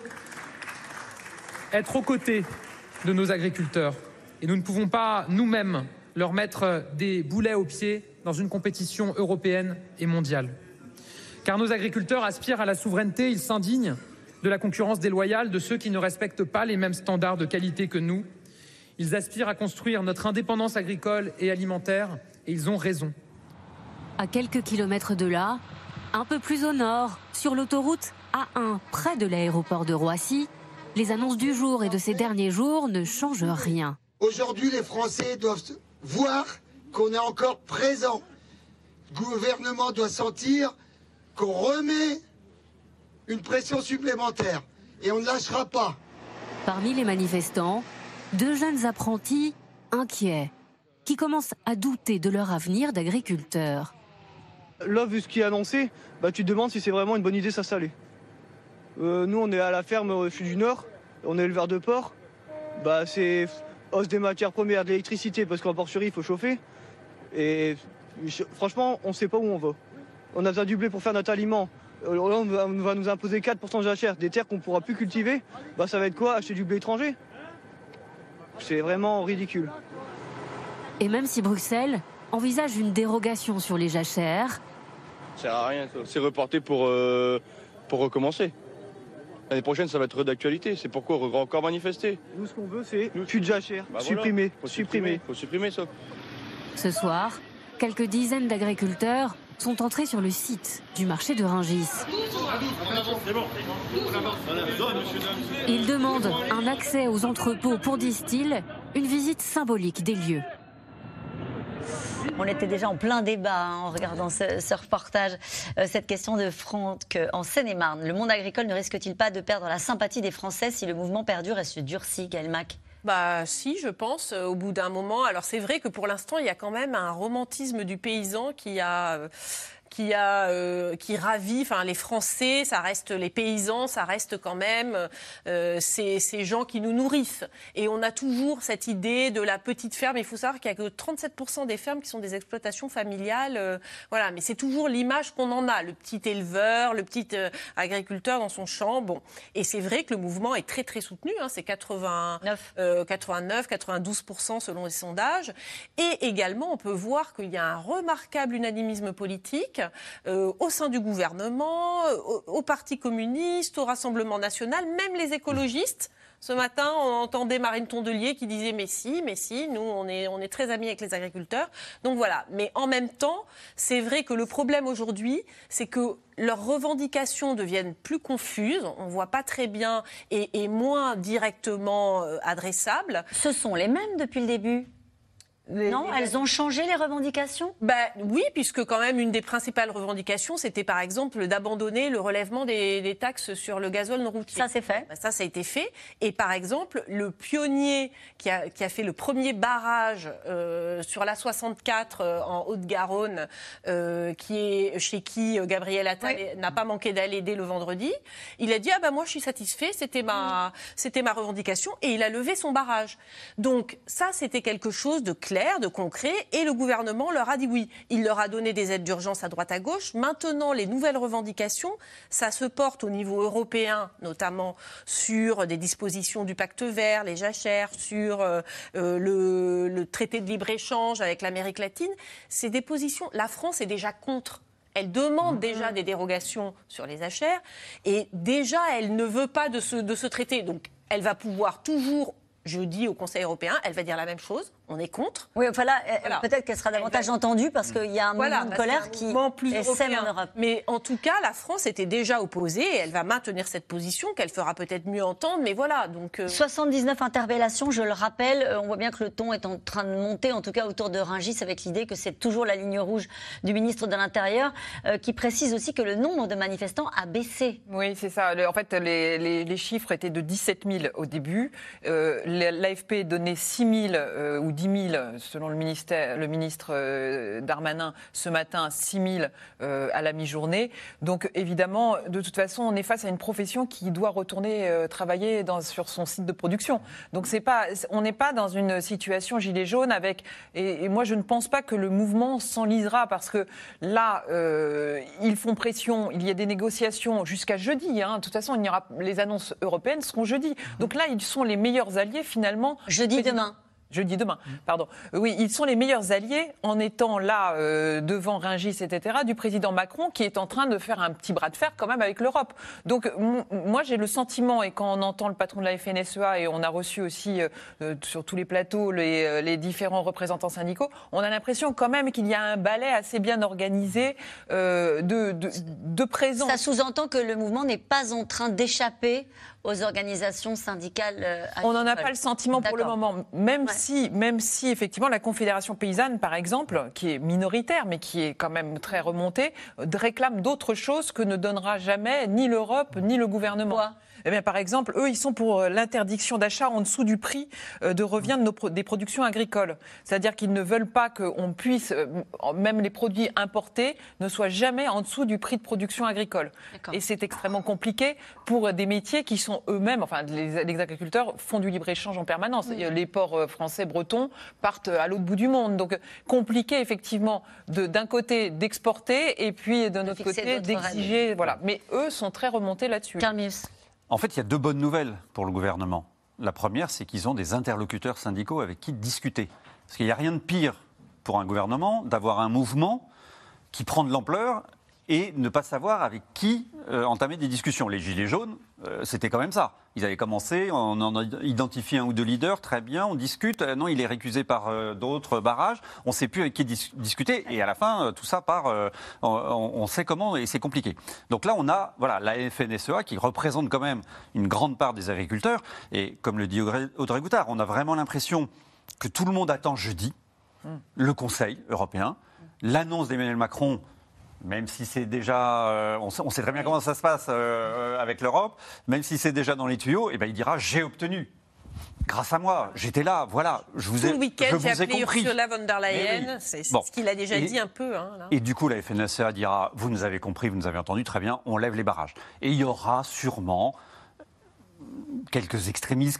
être aux côtés de nos agriculteurs. Et nous ne pouvons pas nous-mêmes leur mettre des boulets aux pieds dans une compétition européenne et mondiale. Car nos agriculteurs aspirent à la souveraineté, ils s'indignent de la concurrence déloyale de ceux qui ne respectent pas les mêmes standards de qualité que nous. Ils aspirent à construire notre indépendance agricole et alimentaire, et ils ont raison. À quelques kilomètres de là, un peu plus au nord, sur l'autoroute A1, près de l'aéroport de Roissy, les annonces du jour et de ces derniers jours ne changent rien. Aujourd'hui, les Français doivent voir qu'on est encore présent. Le gouvernement doit sentir qu'on remet une pression supplémentaire, et on ne lâchera pas. Parmi les manifestants, 2 jeunes apprentis inquiets, qui commencent à douter de leur avenir d'agriculteurs. Là, vu ce qui est annoncé, tu te demandes si c'est vraiment une bonne idée de s'installer. Nous, on est à la ferme au sud du Nord, on est éleveur de porc. C'est hausse des matières premières, de l'électricité, parce qu'en porcherie, il faut chauffer. Et franchement, on ne sait pas où on va. On a besoin du blé pour faire notre aliment. Là, on va nous imposer 4% de jachère, des terres qu'on ne pourra plus cultiver. Ça va être quoi? Acheter du blé étranger? C'est vraiment ridicule. Et même si Bruxelles envisage une dérogation sur les jachères, ça sert à rien, c'est reporté pour recommencer. L'année prochaine, ça va être d'actualité. C'est pourquoi on va encore manifester. Nous, ce qu'on veut, c'est plus de jachère. Supprimer. Il faut supprimer ça. Ce soir, quelques dizaines d'agriculteurs sont entrés sur le site du marché de Rungis. Ils demandent un accès aux entrepôts pour, disent-ils, une visite symbolique des lieux. On était déjà en plein débat en regardant ce reportage. Cette question de Franck en Seine-et-Marne. Le monde agricole ne risque-t-il pas de perdre la sympathie des Français si le mouvement perdure et se durcit, Gaëlle Mac? Si, je pense, au bout d'un moment. Alors c'est vrai que pour l'instant, il y a quand même un romantisme du paysan qui ravit, les Français, ça reste les paysans, ça reste quand même ces gens qui nous nourrissent. Et on a toujours cette idée de la petite ferme. Il faut savoir qu'il n'y a que 37% des fermes qui sont des exploitations familiales. Voilà, mais c'est toujours l'image qu'on en a, le petit éleveur, le petit agriculteur dans son champ. Bon, et c'est vrai que le mouvement est très très soutenu. C'est 92% selon les sondages. Et également, on peut voir qu'il y a un remarquable unanimisme politique. Au sein du gouvernement, au Parti communiste, au Rassemblement national, même les écologistes. Ce matin, on entendait Marine Tondelier qui disait mais si, nous, on est très amis avec les agriculteurs. Donc voilà. Mais en même temps, c'est vrai que le problème aujourd'hui, c'est que leurs revendications deviennent plus confuses. On ne voit pas très bien et moins directement adressables. Ce sont les mêmes depuis le début? Non, elles ont changé les revendications? Oui, puisque quand même une des principales revendications, c'était par exemple d'abandonner le relèvement des taxes sur le gazole non routier. Ça, c'est fait. Ça a été fait. Et par exemple, le pionnier qui a fait le premier barrage sur l'A64 en Haute-Garonne, chez qui Gabriel Attal n'a pas manqué d'aller dès le vendredi, il a dit moi je suis satisfait, c'était ma revendication, et il a levé son barrage. Donc ça, c'était quelque chose de clair, de concret, et le gouvernement leur a dit oui. Il leur a donné des aides d'urgence à droite à gauche. Maintenant, les nouvelles revendications, ça se porte au niveau européen, notamment sur des dispositions du pacte vert, les jachères, sur le traité de libre-échange avec l'Amérique latine. C'est des positions. La France est déjà contre. Elle demande déjà des dérogations sur les jachères, et déjà, elle ne veut pas de ce traité. Donc, elle va pouvoir toujours, jeudi au Conseil européen, elle va dire la même chose. On est contre. Oui, voilà. Peut-être qu'elle sera davantage entendue parce qu'il y a un mouvement de colère qui sème en Europe. Mais en tout cas, la France était déjà opposée et elle va maintenir cette position qu'elle fera peut-être mieux entendre. Mais voilà. Donc 79 interpellations, je le rappelle. On voit bien que le ton est en train de monter, en tout cas autour de Rungis, avec l'idée que c'est toujours la ligne rouge du ministre de l'Intérieur, qui précise aussi que le nombre de manifestants a baissé. Oui, c'est ça. En fait, les chiffres étaient de 17 000 au début. L'AFP donnait 6 000 ou 10 000, selon le ministre Darmanin, ce matin, 6 000 à la mi-journée. Donc, évidemment, de toute façon, on est face à une profession qui doit retourner travailler sur son site de production. Donc, on n'est pas dans une situation gilet jaune avec... Et moi, je ne pense pas que le mouvement s'enlisera parce que là, ils font pression, il y a des négociations jusqu'à jeudi. De toute façon, les annonces européennes seront jeudi. Donc là, ils sont les meilleurs alliés, finalement. Jeudi demain, pardon. Oui, ils sont les meilleurs alliés en étant là devant Rungis, etc., du président Macron qui est en train de faire un petit bras de fer quand même avec l'Europe. Donc moi j'ai le sentiment, et quand on entend le patron de la FNSEA et on a reçu aussi sur tous les plateaux les différents représentants syndicaux, on a l'impression quand même qu'il y a un ballet assez bien organisé de présence. Ça sous-entend que le mouvement n'est pas en train d'échapper aux organisations syndicales On n'en a pas le sentiment pour le moment, même si effectivement la Confédération paysanne, par exemple, qui est minoritaire mais qui est quand même très remontée, réclame d'autres choses que ne donnera jamais ni l'Europe ni le gouvernement. Eh bien, par exemple, eux, ils sont pour l'interdiction d'achat en dessous du prix de revient des productions agricoles. C'est-à-dire qu'ils ne veulent pas qu'on puisse, même les produits importés, ne soient jamais en dessous du prix de production agricole. Et c'est extrêmement compliqué pour des métiers qui sont eux-mêmes, enfin, les agriculteurs font du libre-échange en permanence. Les ports français, bretons partent à l'autre bout du monde. Donc, compliqué, effectivement, d'un côté d'exporter et puis d'un autre côté d'exiger. Voilà. Mais eux sont très remontés là-dessus. En fait, il y a deux bonnes nouvelles pour le gouvernement. La première, c'est qu'ils ont des interlocuteurs syndicaux avec qui discuter. Parce qu'il n'y a rien de pire pour un gouvernement d'avoir un mouvement qui prend de l'ampleur et ne pas savoir avec qui entamer des discussions. Les Gilets jaunes, c'était quand même ça. Ils avaient commencé, on en a identifié un ou deux leaders, très bien, on discute. Non, il est récusé par d'autres barrages. On ne sait plus avec qui discuter. Et à la fin, tout ça part, on sait comment et c'est compliqué. Donc là, on a la FNSEA qui représente quand même une grande part des agriculteurs. Et comme le dit Audrey Goutard, on a vraiment l'impression que tout le monde attend jeudi le Conseil européen, l'annonce d'Emmanuel Macron. Même si c'est déjà, on sait très bien comment ça se passe avec l'Europe, même si c'est déjà dans les tuyaux, eh ben il dira j'ai obtenu. Grâce à moi, j'étais là, voilà, je vous ai compris. Tout le week-end, j'ai appelé Ursula von der Leyen, c'est ce qu'il a déjà dit un peu. Là. Et du coup, la FNSEA dira vous nous avez compris, vous nous avez entendu, très bien, on lève les barrages. Et il y aura sûrement quelques extrémistes,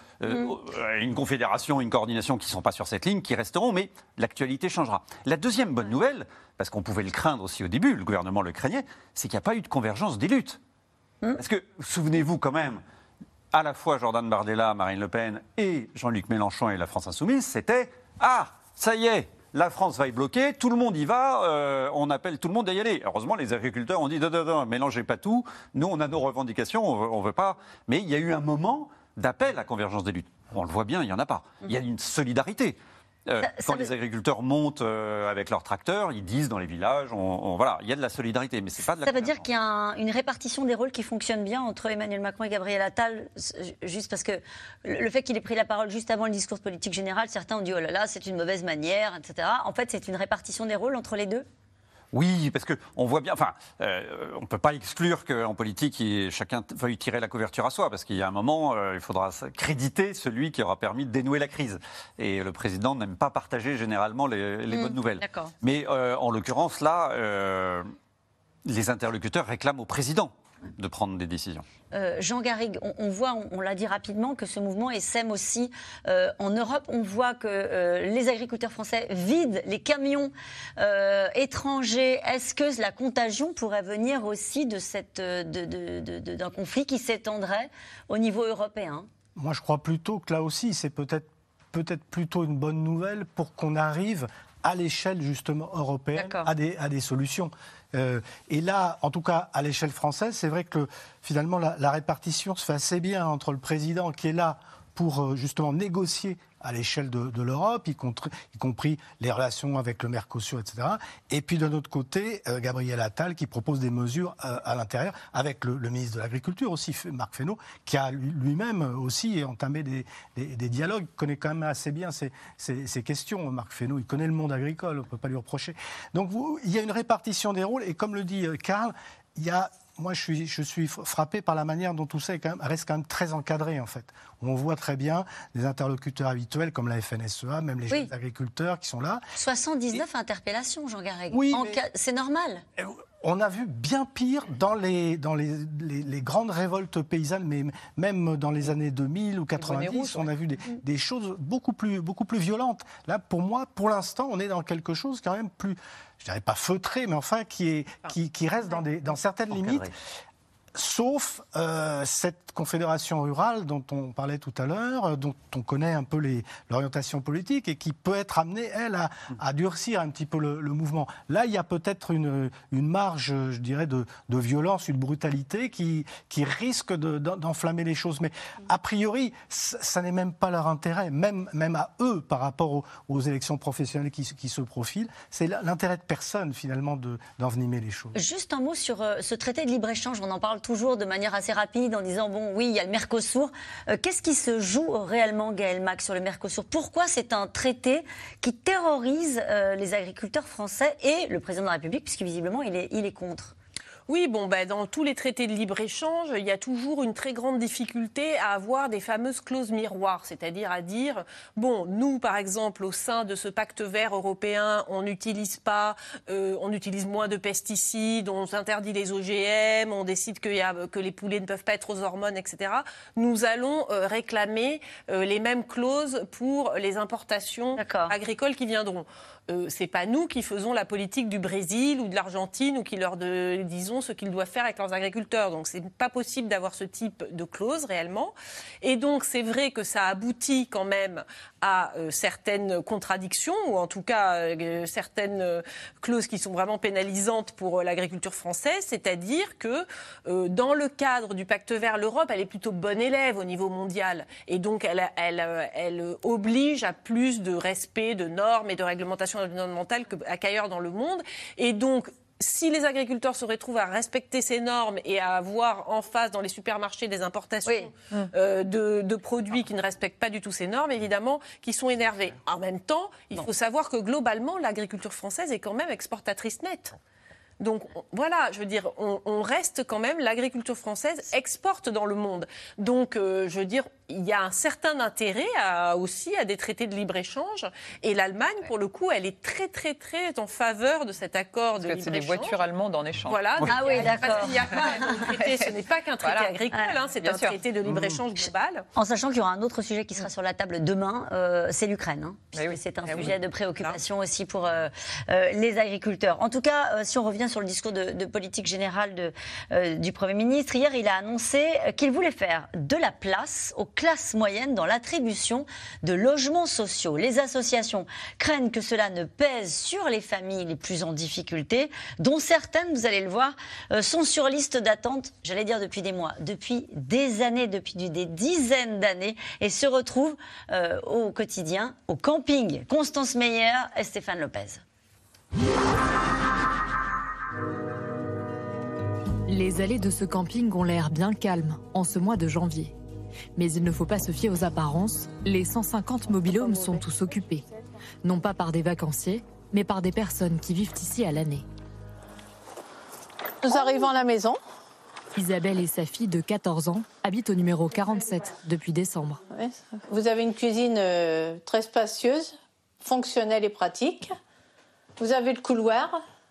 une confédération, une coordination qui ne sont pas sur cette ligne, qui resteront, mais l'actualité changera. La deuxième bonne nouvelle, parce qu'on pouvait le craindre aussi au début, le gouvernement le craignait, c'est qu'il n'y a pas eu de convergence des luttes. Parce que, souvenez-vous quand même, à la fois Jordan Bardella, Marine Le Pen et Jean-Luc Mélenchon et la France Insoumise, c'était « Ah, ça y est, la France va y bloquer, tout le monde y va, on appelle tout le monde à y aller. » Heureusement, les agriculteurs ont dit « Non, mélangez pas tout, nous on a nos revendications, on veut pas. » Mais il y a eu un moment d'appel à convergence des luttes. On le voit bien, il n'y en a pas. Il y a une solidarité. Quand les agriculteurs montent avec leurs tracteurs, ils disent dans les villages, voilà, il y a de la solidarité, mais c'est pas de la. Ça veut dire qu'il y a une répartition des rôles qui fonctionne bien entre Emmanuel Macron et Gabriel Attal, juste parce que le fait qu'il ait pris la parole juste avant le discours politique général, certains ont dit oh là là, c'est une mauvaise manière, etc. En fait, c'est une répartition des rôles entre les deux. Oui, parce qu'on voit bien, on ne peut pas exclure qu'en politique, chacun veuille tirer la couverture à soi, parce qu'il y a un moment, il faudra créditer celui qui aura permis de dénouer la crise. Et le président n'aime pas partager généralement les bonnes nouvelles. Mais en l'occurrence, là, les interlocuteurs réclament au président de prendre des décisions. Jean Garrigue, on voit, on l'a dit rapidement, que ce mouvement essaime aussi en Europe. On voit que les agriculteurs français vident les camions étrangers. Est-ce que la contagion pourrait venir aussi d'un conflit qui s'étendrait au niveau européen ? Moi, je crois plutôt que là aussi, c'est peut-être plutôt une bonne nouvelle pour qu'on arrive à l'échelle justement européenne à des solutions. Et là, en tout cas, à l'échelle française, c'est vrai que finalement, la répartition se fait assez bien entre le président qui est là pour justement négocier à l'échelle de l'Europe, y compris les relations avec le Mercosur, etc. Et puis d'un autre côté, Gabriel Attal qui propose des mesures à l'intérieur, avec le ministre de l'Agriculture aussi, Marc Fesneau, qui a lui-même aussi entamé des dialogues. Il connaît quand même assez bien ces questions, Marc Fesneau. Il connaît le monde agricole, on ne peut pas lui reprocher. Donc il y a une répartition des rôles, et comme le dit Karl, moi, je suis frappé par la manière dont tout ça reste quand même très encadré, en fait. On voit très bien des interlocuteurs habituels comme la FNSEA, même les jeunes agriculteurs qui sont là. 79 interpellations, Jean Garrigue. Oui, c'est normal. On a vu bien pire dans les grandes révoltes paysannes, mais même dans les années 2000 ou 90, on a vu des choses beaucoup plus violentes. Là, pour moi, pour l'instant, on est dans quelque chose quand même plus, je dirais pas feutré, mais enfin qui reste dans certaines limites. Sauf cette confédération rurale dont on parlait tout à l'heure, dont on connaît un peu l'orientation politique et qui peut être amenée, elle, à durcir un petit peu le mouvement. Là, il y a peut-être une marge, je dirais, de violence, une brutalité qui risque d'enflammer les choses. Mais a priori, ça n'est même pas leur intérêt, même à eux, par rapport aux élections professionnelles qui se profilent. C'est l'intérêt de personne, finalement, d'envenimer les choses. Juste un mot sur ce traité de libre-échange, on en parle toujours de manière assez rapide en disant bon, oui, il y a le Mercosur. Qu'est-ce qui se joue réellement, Gaëlle Mac, sur le Mercosur? Pourquoi c'est un traité qui terrorise les agriculteurs français et le président de la République, puisque visiblement il est contre? Oui, dans tous les traités de libre-échange, il y a toujours une très grande difficulté à avoir des fameuses clauses miroirs, c'est-à-dire à dire, nous, par exemple, au sein de ce pacte vert européen, on n'utilise moins de pesticides, on interdit les OGM, on décide que les poulets ne peuvent pas être aux hormones, etc. Nous allons réclamer les mêmes clauses pour les importations agricoles qui viendront. C'est pas nous qui faisons la politique du Brésil ou de l'Argentine ou qui leur disons ce qu'ils doivent faire avec leurs agriculteurs. Donc c'est pas possible d'avoir ce type de clause réellement. Et donc c'est vrai que ça aboutit quand même à certaines contradictions ou en tout cas certaines clauses qui sont vraiment pénalisantes pour l'agriculture française. C'est-à-dire que dans le cadre du pacte vert, l'Europe elle est plutôt bonne élève au niveau mondial et donc elle oblige à plus de respect de normes et de réglementations environnementales qu'ailleurs dans le monde. Et donc si les agriculteurs se retrouvent à respecter ces normes et à avoir en face dans les supermarchés des importations de produits qui ne respectent pas du tout ces normes, évidemment, qui sont énervés. En même temps, il faut savoir que globalement, l'agriculture française est quand même exportatrice nette. Donc voilà, je veux dire, on reste quand même, l'agriculture française exporte dans le monde. Donc je veux dire, il y a un certain intérêt aussi à des traités de libre-échange. Et l'Allemagne, pour le coup, elle est très, très, très en faveur de cet accord de libre-échange. C'est des voitures allemandes en échange. Voilà. Ah oui, d'accord. Il y a pas un traité, ce n'est pas qu'un traité agricole, c'est un traité de libre-échange global. En sachant qu'il y aura un autre sujet qui sera sur la table demain, c'est l'Ukraine. C'est un sujet de préoccupation aussi pour les agriculteurs. En tout cas, si on revient sur le discours de politique générale du Premier ministre, hier, il a annoncé qu'il voulait faire de la place aux classes moyennes dans l'attribution de logements sociaux. Les associations craignent que cela ne pèse sur les familles les plus en difficulté, dont certaines, vous allez le voir, sont sur liste d'attente, j'allais dire depuis des mois, depuis des années, depuis des dizaines d'années, et se retrouvent au quotidien, au camping. Constance Meyer et Stéphane Lopez. Les allées de ce camping ont l'air bien calmes en ce mois de janvier. Mais il ne faut pas se fier aux apparences, les 150 mobil-homes sont tous occupés. Non pas par des vacanciers, mais par des personnes qui vivent ici à l'année. Nous arrivons à la maison. Isabelle et sa fille de 14 ans habitent au numéro 47 depuis décembre. Vous avez une cuisine très spacieuse, fonctionnelle et pratique. Vous avez le couloir.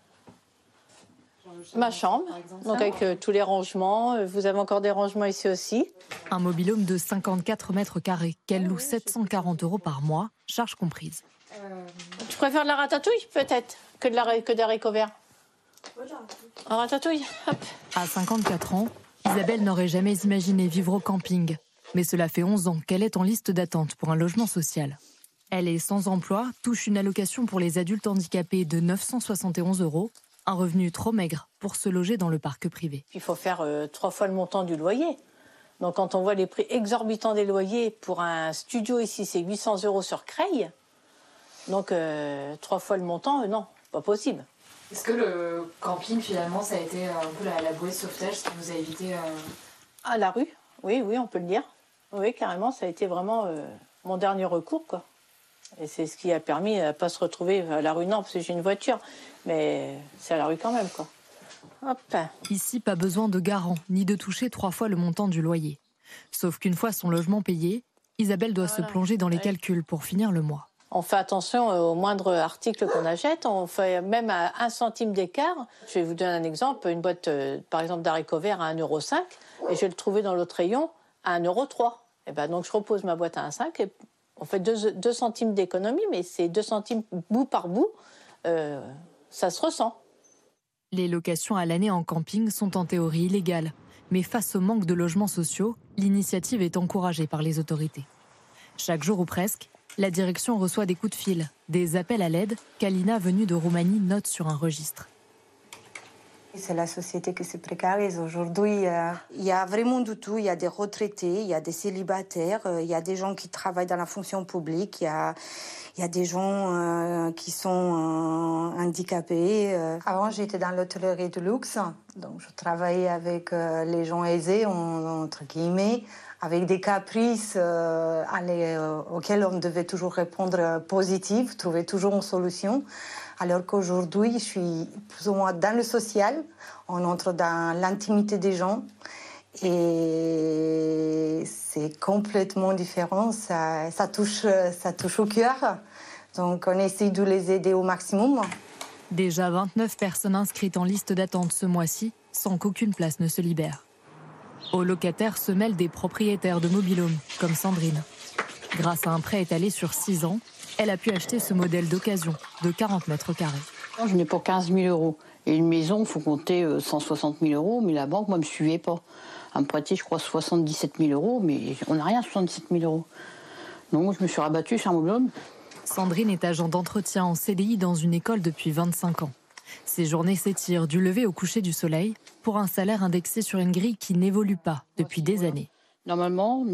Ma chambre, donc avec tous les rangements. Vous avez encore des rangements ici aussi. Un mobil-home de 54 mètres carrés qu'elle loue 740 € par mois, charge comprise. Tu préfères de la ratatouille peut-être que des haricots verts? Un ratatouille, hop. À 54 ans, Isabelle n'aurait jamais imaginé vivre au camping. Mais cela fait 11 ans qu'elle est en liste d'attente pour un logement social. Elle est sans emploi, touche une allocation pour les adultes handicapés de 971 €. Un revenu trop maigre pour se loger dans le parc privé. Il faut faire 3 fois le montant du loyer. Donc quand on voit les prix exorbitants des loyers, pour un studio ici, c'est 800 € sur Creil. Donc 3 fois le montant, non, pas possible. Est-ce que le camping, finalement, ça a été un peu la bouée de sauvetage, ce qui vous a évité... À la rue, oui, on peut le dire. Oui, carrément, ça a été vraiment mon dernier recours, quoi. Et c'est ce qui a permis de ne pas se retrouver à la rue, non, parce que j'ai une voiture, mais c'est à la rue quand même, quoi. Hop. Ici, pas besoin de garant, ni de toucher 3 fois le montant du loyer. Sauf qu'une fois son logement payé, Isabelle doit se plonger dans les calculs pour finir le mois. On fait attention aux moindres articles qu'on achète, on fait même à 1 centime d'écart. Je vais vous donner un exemple, une boîte, par exemple, d'haricots verts à 1,5 € et je vais le trouver dans l'autre rayon à 1,3 €. Et ben donc je repose ma boîte à 1,5 € et on fait 2 centimes d'économie, mais c'est 2 centimes bout par bout, ça se ressent. Les locations à l'année en camping sont en théorie illégales. Mais face au manque de logements sociaux, l'initiative est encouragée par les autorités. Chaque jour ou presque, la direction reçoit des coups de fil, des appels à l'aide qu'Alina, venue de Roumanie, note sur un registre. C'est la société qui se précarise. Aujourd'hui, il y a vraiment de tout. Il y a des retraités, il y a des célibataires, il y a des gens qui travaillent dans la fonction publique, il y a des gens qui sont handicapés. Avant, j'étais dans l'hôtellerie de luxe, donc je travaillais avec les gens aisés, entre guillemets, avec des caprices auxquels on devait toujours répondre positif, trouver toujours une solution. Alors qu'aujourd'hui, je suis plus ou moins dans le social, on entre dans l'intimité des gens et c'est complètement différent, ça touche au cœur. Donc on essaie de les aider au maximum. Déjà 29 personnes inscrites en liste d'attente ce mois-ci, sans qu'aucune place ne se libère. Aux locataires se mêlent des propriétaires de mobil-homes, comme Sandrine. Grâce à un prêt étalé sur 6 ans, elle a pu acheter ce modèle d'occasion de 40 mètres carrés. Je n'ai pour 15 000 euros. Et une maison, il faut compter 160 000 euros, mais la banque, moi, ne me suivait pas. Elle me prêtait, je crois, 77 000 euros, mais on n'a rien, 77 000 euros. Donc, je me suis rabattue sur un mobil-home. Sandrine est agent d'entretien en CDI dans une école depuis 25 ans. Ses journées s'étirent du lever au coucher du soleil pour un salaire indexé sur une grille qui n'évolue pas depuis des années. Normalement,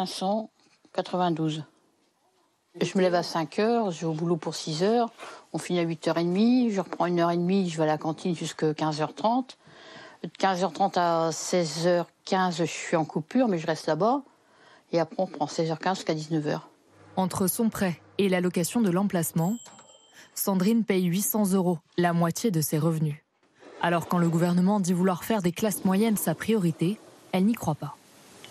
1592. Je me lève à 5 heures, je vais au boulot pour 6 heures, on finit à 8h30, je reprends 1h30, je vais à la cantine jusqu'à 15h30. De 15h30 à 16h15, je suis en coupure, mais je reste là-bas. Et après, on prend 16h15 jusqu'à 19h. Entre son prêt et l'allocation de l'emplacement, Sandrine paye 800 €, la moitié de ses revenus. Alors quand le gouvernement dit vouloir faire des classes moyennes sa priorité, elle n'y croit pas.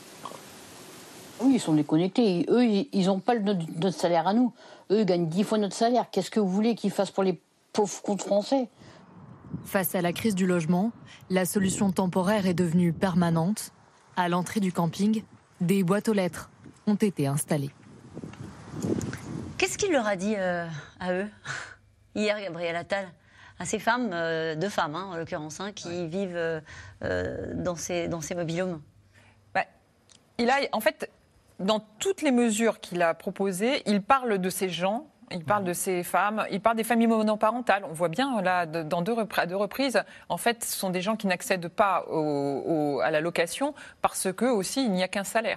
Oui, ils sont déconnectés. Eux, ils n'ont pas notre salaire à nous. Eux, ils gagnent 10 fois notre salaire. Qu'est-ce que vous voulez qu'ils fassent pour les pauvres comptes français ? Face à la crise du logement, la solution temporaire est devenue permanente. À l'entrée du camping, des boîtes aux lettres ont été installées. Qu'est-ce qu'il leur a dit à eux hier, Gabriel Attal, à ces femmes, deux femmes en l'occurrence, qui vivent dans ces mobil-homes? Il a, en fait, dans toutes les mesures qu'il a proposées, il parle de ces gens, il parle de ces femmes, il parle des familles monoparentales. On voit bien, là, à deux reprises, en fait, ce sont des gens qui n'accèdent pas à la location parce que, aussi, il n'y a qu'un salaire.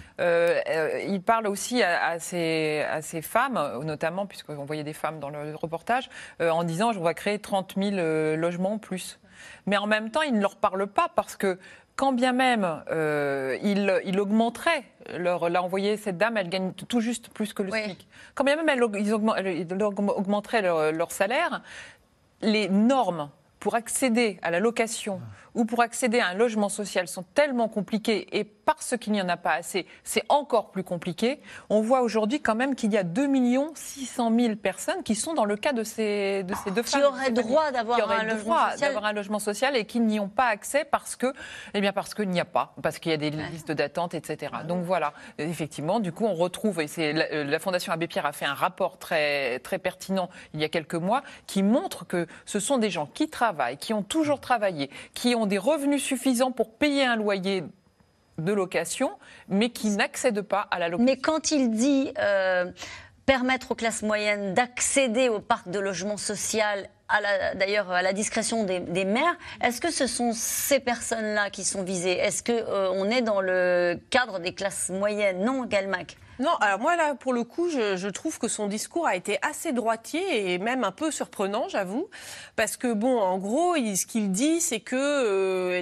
Il parle aussi à ces femmes, notamment, puisqu'on voyait des femmes dans le reportage, en disant « on va créer 30 000 logements en plus ». Mais en même temps, il ne leur parle pas parce que quand bien même il augmenterait, là on voyait cette dame, elle gagne tout juste plus que le SMIC. Quand bien même ils augmenteraient leur salaire, les normes pour accéder à la location ou pour accéder à un logement social sont tellement compliquées et parce qu'il n'y en a pas assez, c'est encore plus compliqué. On voit aujourd'hui quand même qu'il y a 2 600 000 personnes qui sont dans le cas de ces deux femmes. Qui auraient droit d'avoir un logement social et qui n'y ont pas accès parce qu'il n'y a pas, parce qu'il y a des listes d'attente, etc. Donc voilà, effectivement, du coup on retrouve, et la Fondation Abbé Pierre a fait un rapport très, très pertinent il y a quelques mois qui montre que ce sont des gens qui travaillent, qui ont toujours travaillé, qui ont des revenus suffisants pour payer un loyer de location, mais qui n'accèdent pas à la location. Mais quand il dit permettre aux classes moyennes d'accéder au parc de logement social, d'ailleurs à la discrétion des maires, est-ce que ce sont ces personnes-là qui sont visées? Est-ce qu'on est dans le cadre des classes moyennes? Non, Galmac? Non, alors moi là, pour le coup, je trouve que son discours a été assez droitier et même un peu surprenant, j'avoue, parce que bon, en gros, ce qu'il dit, c'est que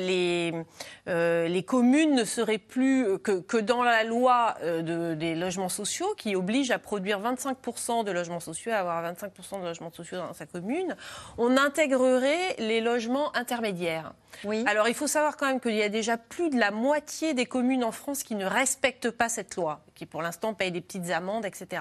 les communes ne seraient plus que dans la loi des logements sociaux qui oblige à produire 25% de logements sociaux, à avoir 25% de logements sociaux dans sa commune, on intégrerait les logements intermédiaires. Oui. Alors il faut savoir quand même qu'il y a déjà plus de la moitié des communes en France qui ne respectent pas cette loi, qui pour l'instant payent des petites amendes, etc.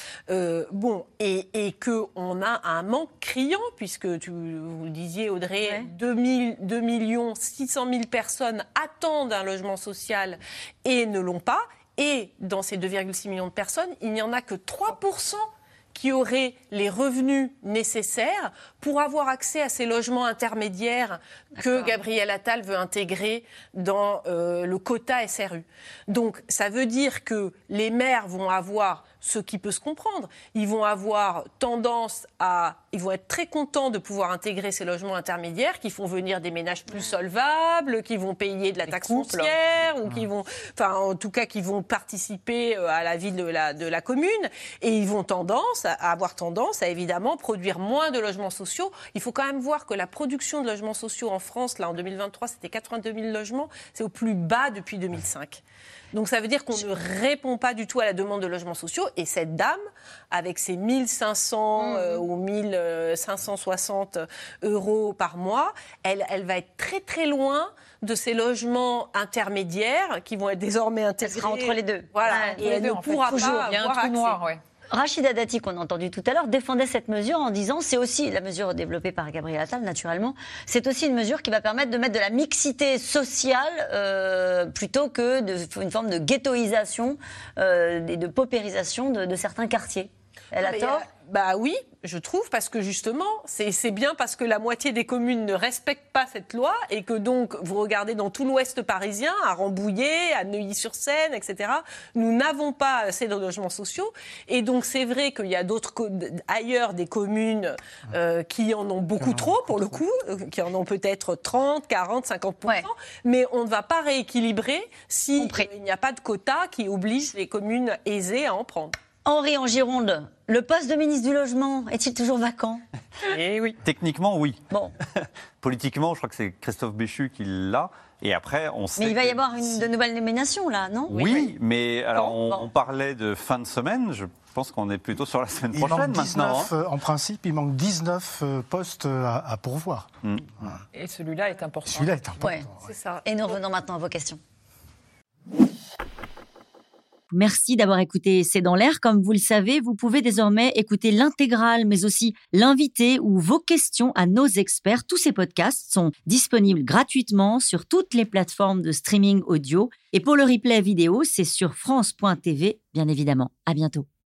Et qu'on a un manque criant, puisque vous le disiez Audrey, 2 600 000 personnes attendent un logement social et ne l'ont pas. Et dans ces 2,6 millions de personnes, il n'y en a que 3% qui auraient les revenus nécessaires pour avoir accès à ces logements intermédiaires que Gabriel Attal veut intégrer dans le quota SRU. Donc ça veut dire que les maires vont avoir ce qui peut se comprendre. Ils vont avoir tendance ils vont être très contents de pouvoir intégrer ces logements intermédiaires qui font venir des ménages plus solvables, qui vont payer de la taxe foncière ou qui vont, en tout cas, qui vont participer à la vie de la commune. Et ils vont avoir tendance à évidemment produire moins de logements sociaux. Il faut quand même voir que la production de logements sociaux en France, là, en 2023, c'était 82 000 logements. C'est au plus bas depuis 2005. Donc ça veut dire qu'on ne répond pas du tout à la demande de logements sociaux. Et cette dame, avec ses 1 500 ou 1 560 euros par mois, elle va être très très loin de ces logements intermédiaires qui vont être désormais intégrés. Elle sera entre les deux. Voilà. Et elle ne pourra pas avoir Il y a un trou noir, ouais. Rachida Dati, qu'on a entendu tout à l'heure, défendait cette mesure en disant c'est aussi la mesure développée par Gabriel Attal, naturellement. C'est aussi une mesure qui va permettre de mettre de la mixité sociale plutôt que une forme de ghettoisation et de paupérisation de certains quartiers. Elle a tort ? Bah oui, je trouve, parce que justement, c'est bien parce que la moitié des communes ne respectent pas cette loi et que donc, vous regardez dans tout l'ouest parisien, à Rambouillet, à Neuilly-sur-Seine, etc., nous n'avons pas assez de logements sociaux. Et donc, c'est vrai qu'il y a ailleurs des communes qui en ont beaucoup trop, pour le coup, qui en ont peut-être 30, 40, 50%, mais on ne va pas rééquilibrer s'il n'y a pas de quota qui oblige les communes aisées à en prendre. Henri, en Gironde, le poste de ministre du Logement est-il toujours vacant ? Eh oui. Techniquement, oui. Bon. Politiquement, je crois que c'est Christophe Béchu qui l'a. Et après, on sait. Mais il va y avoir de nouvelles nominations, là, non ? Oui, mais alors on parlait de fin de semaine. Je pense qu'on est plutôt sur la semaine prochaine maintenant. En principe, il manque 19 postes à pourvoir. Et celui-là est important. Celui-là est important. Ouais. C'est ça. Et nous revenons maintenant à vos questions. Merci d'avoir écouté C'est dans l'air. Comme vous le savez, vous pouvez désormais écouter l'intégrale, mais aussi l'invité ou vos questions à nos experts. Tous ces podcasts sont disponibles gratuitement sur toutes les plateformes de streaming audio. Et pour le replay vidéo, c'est sur France.tv, bien évidemment. À bientôt.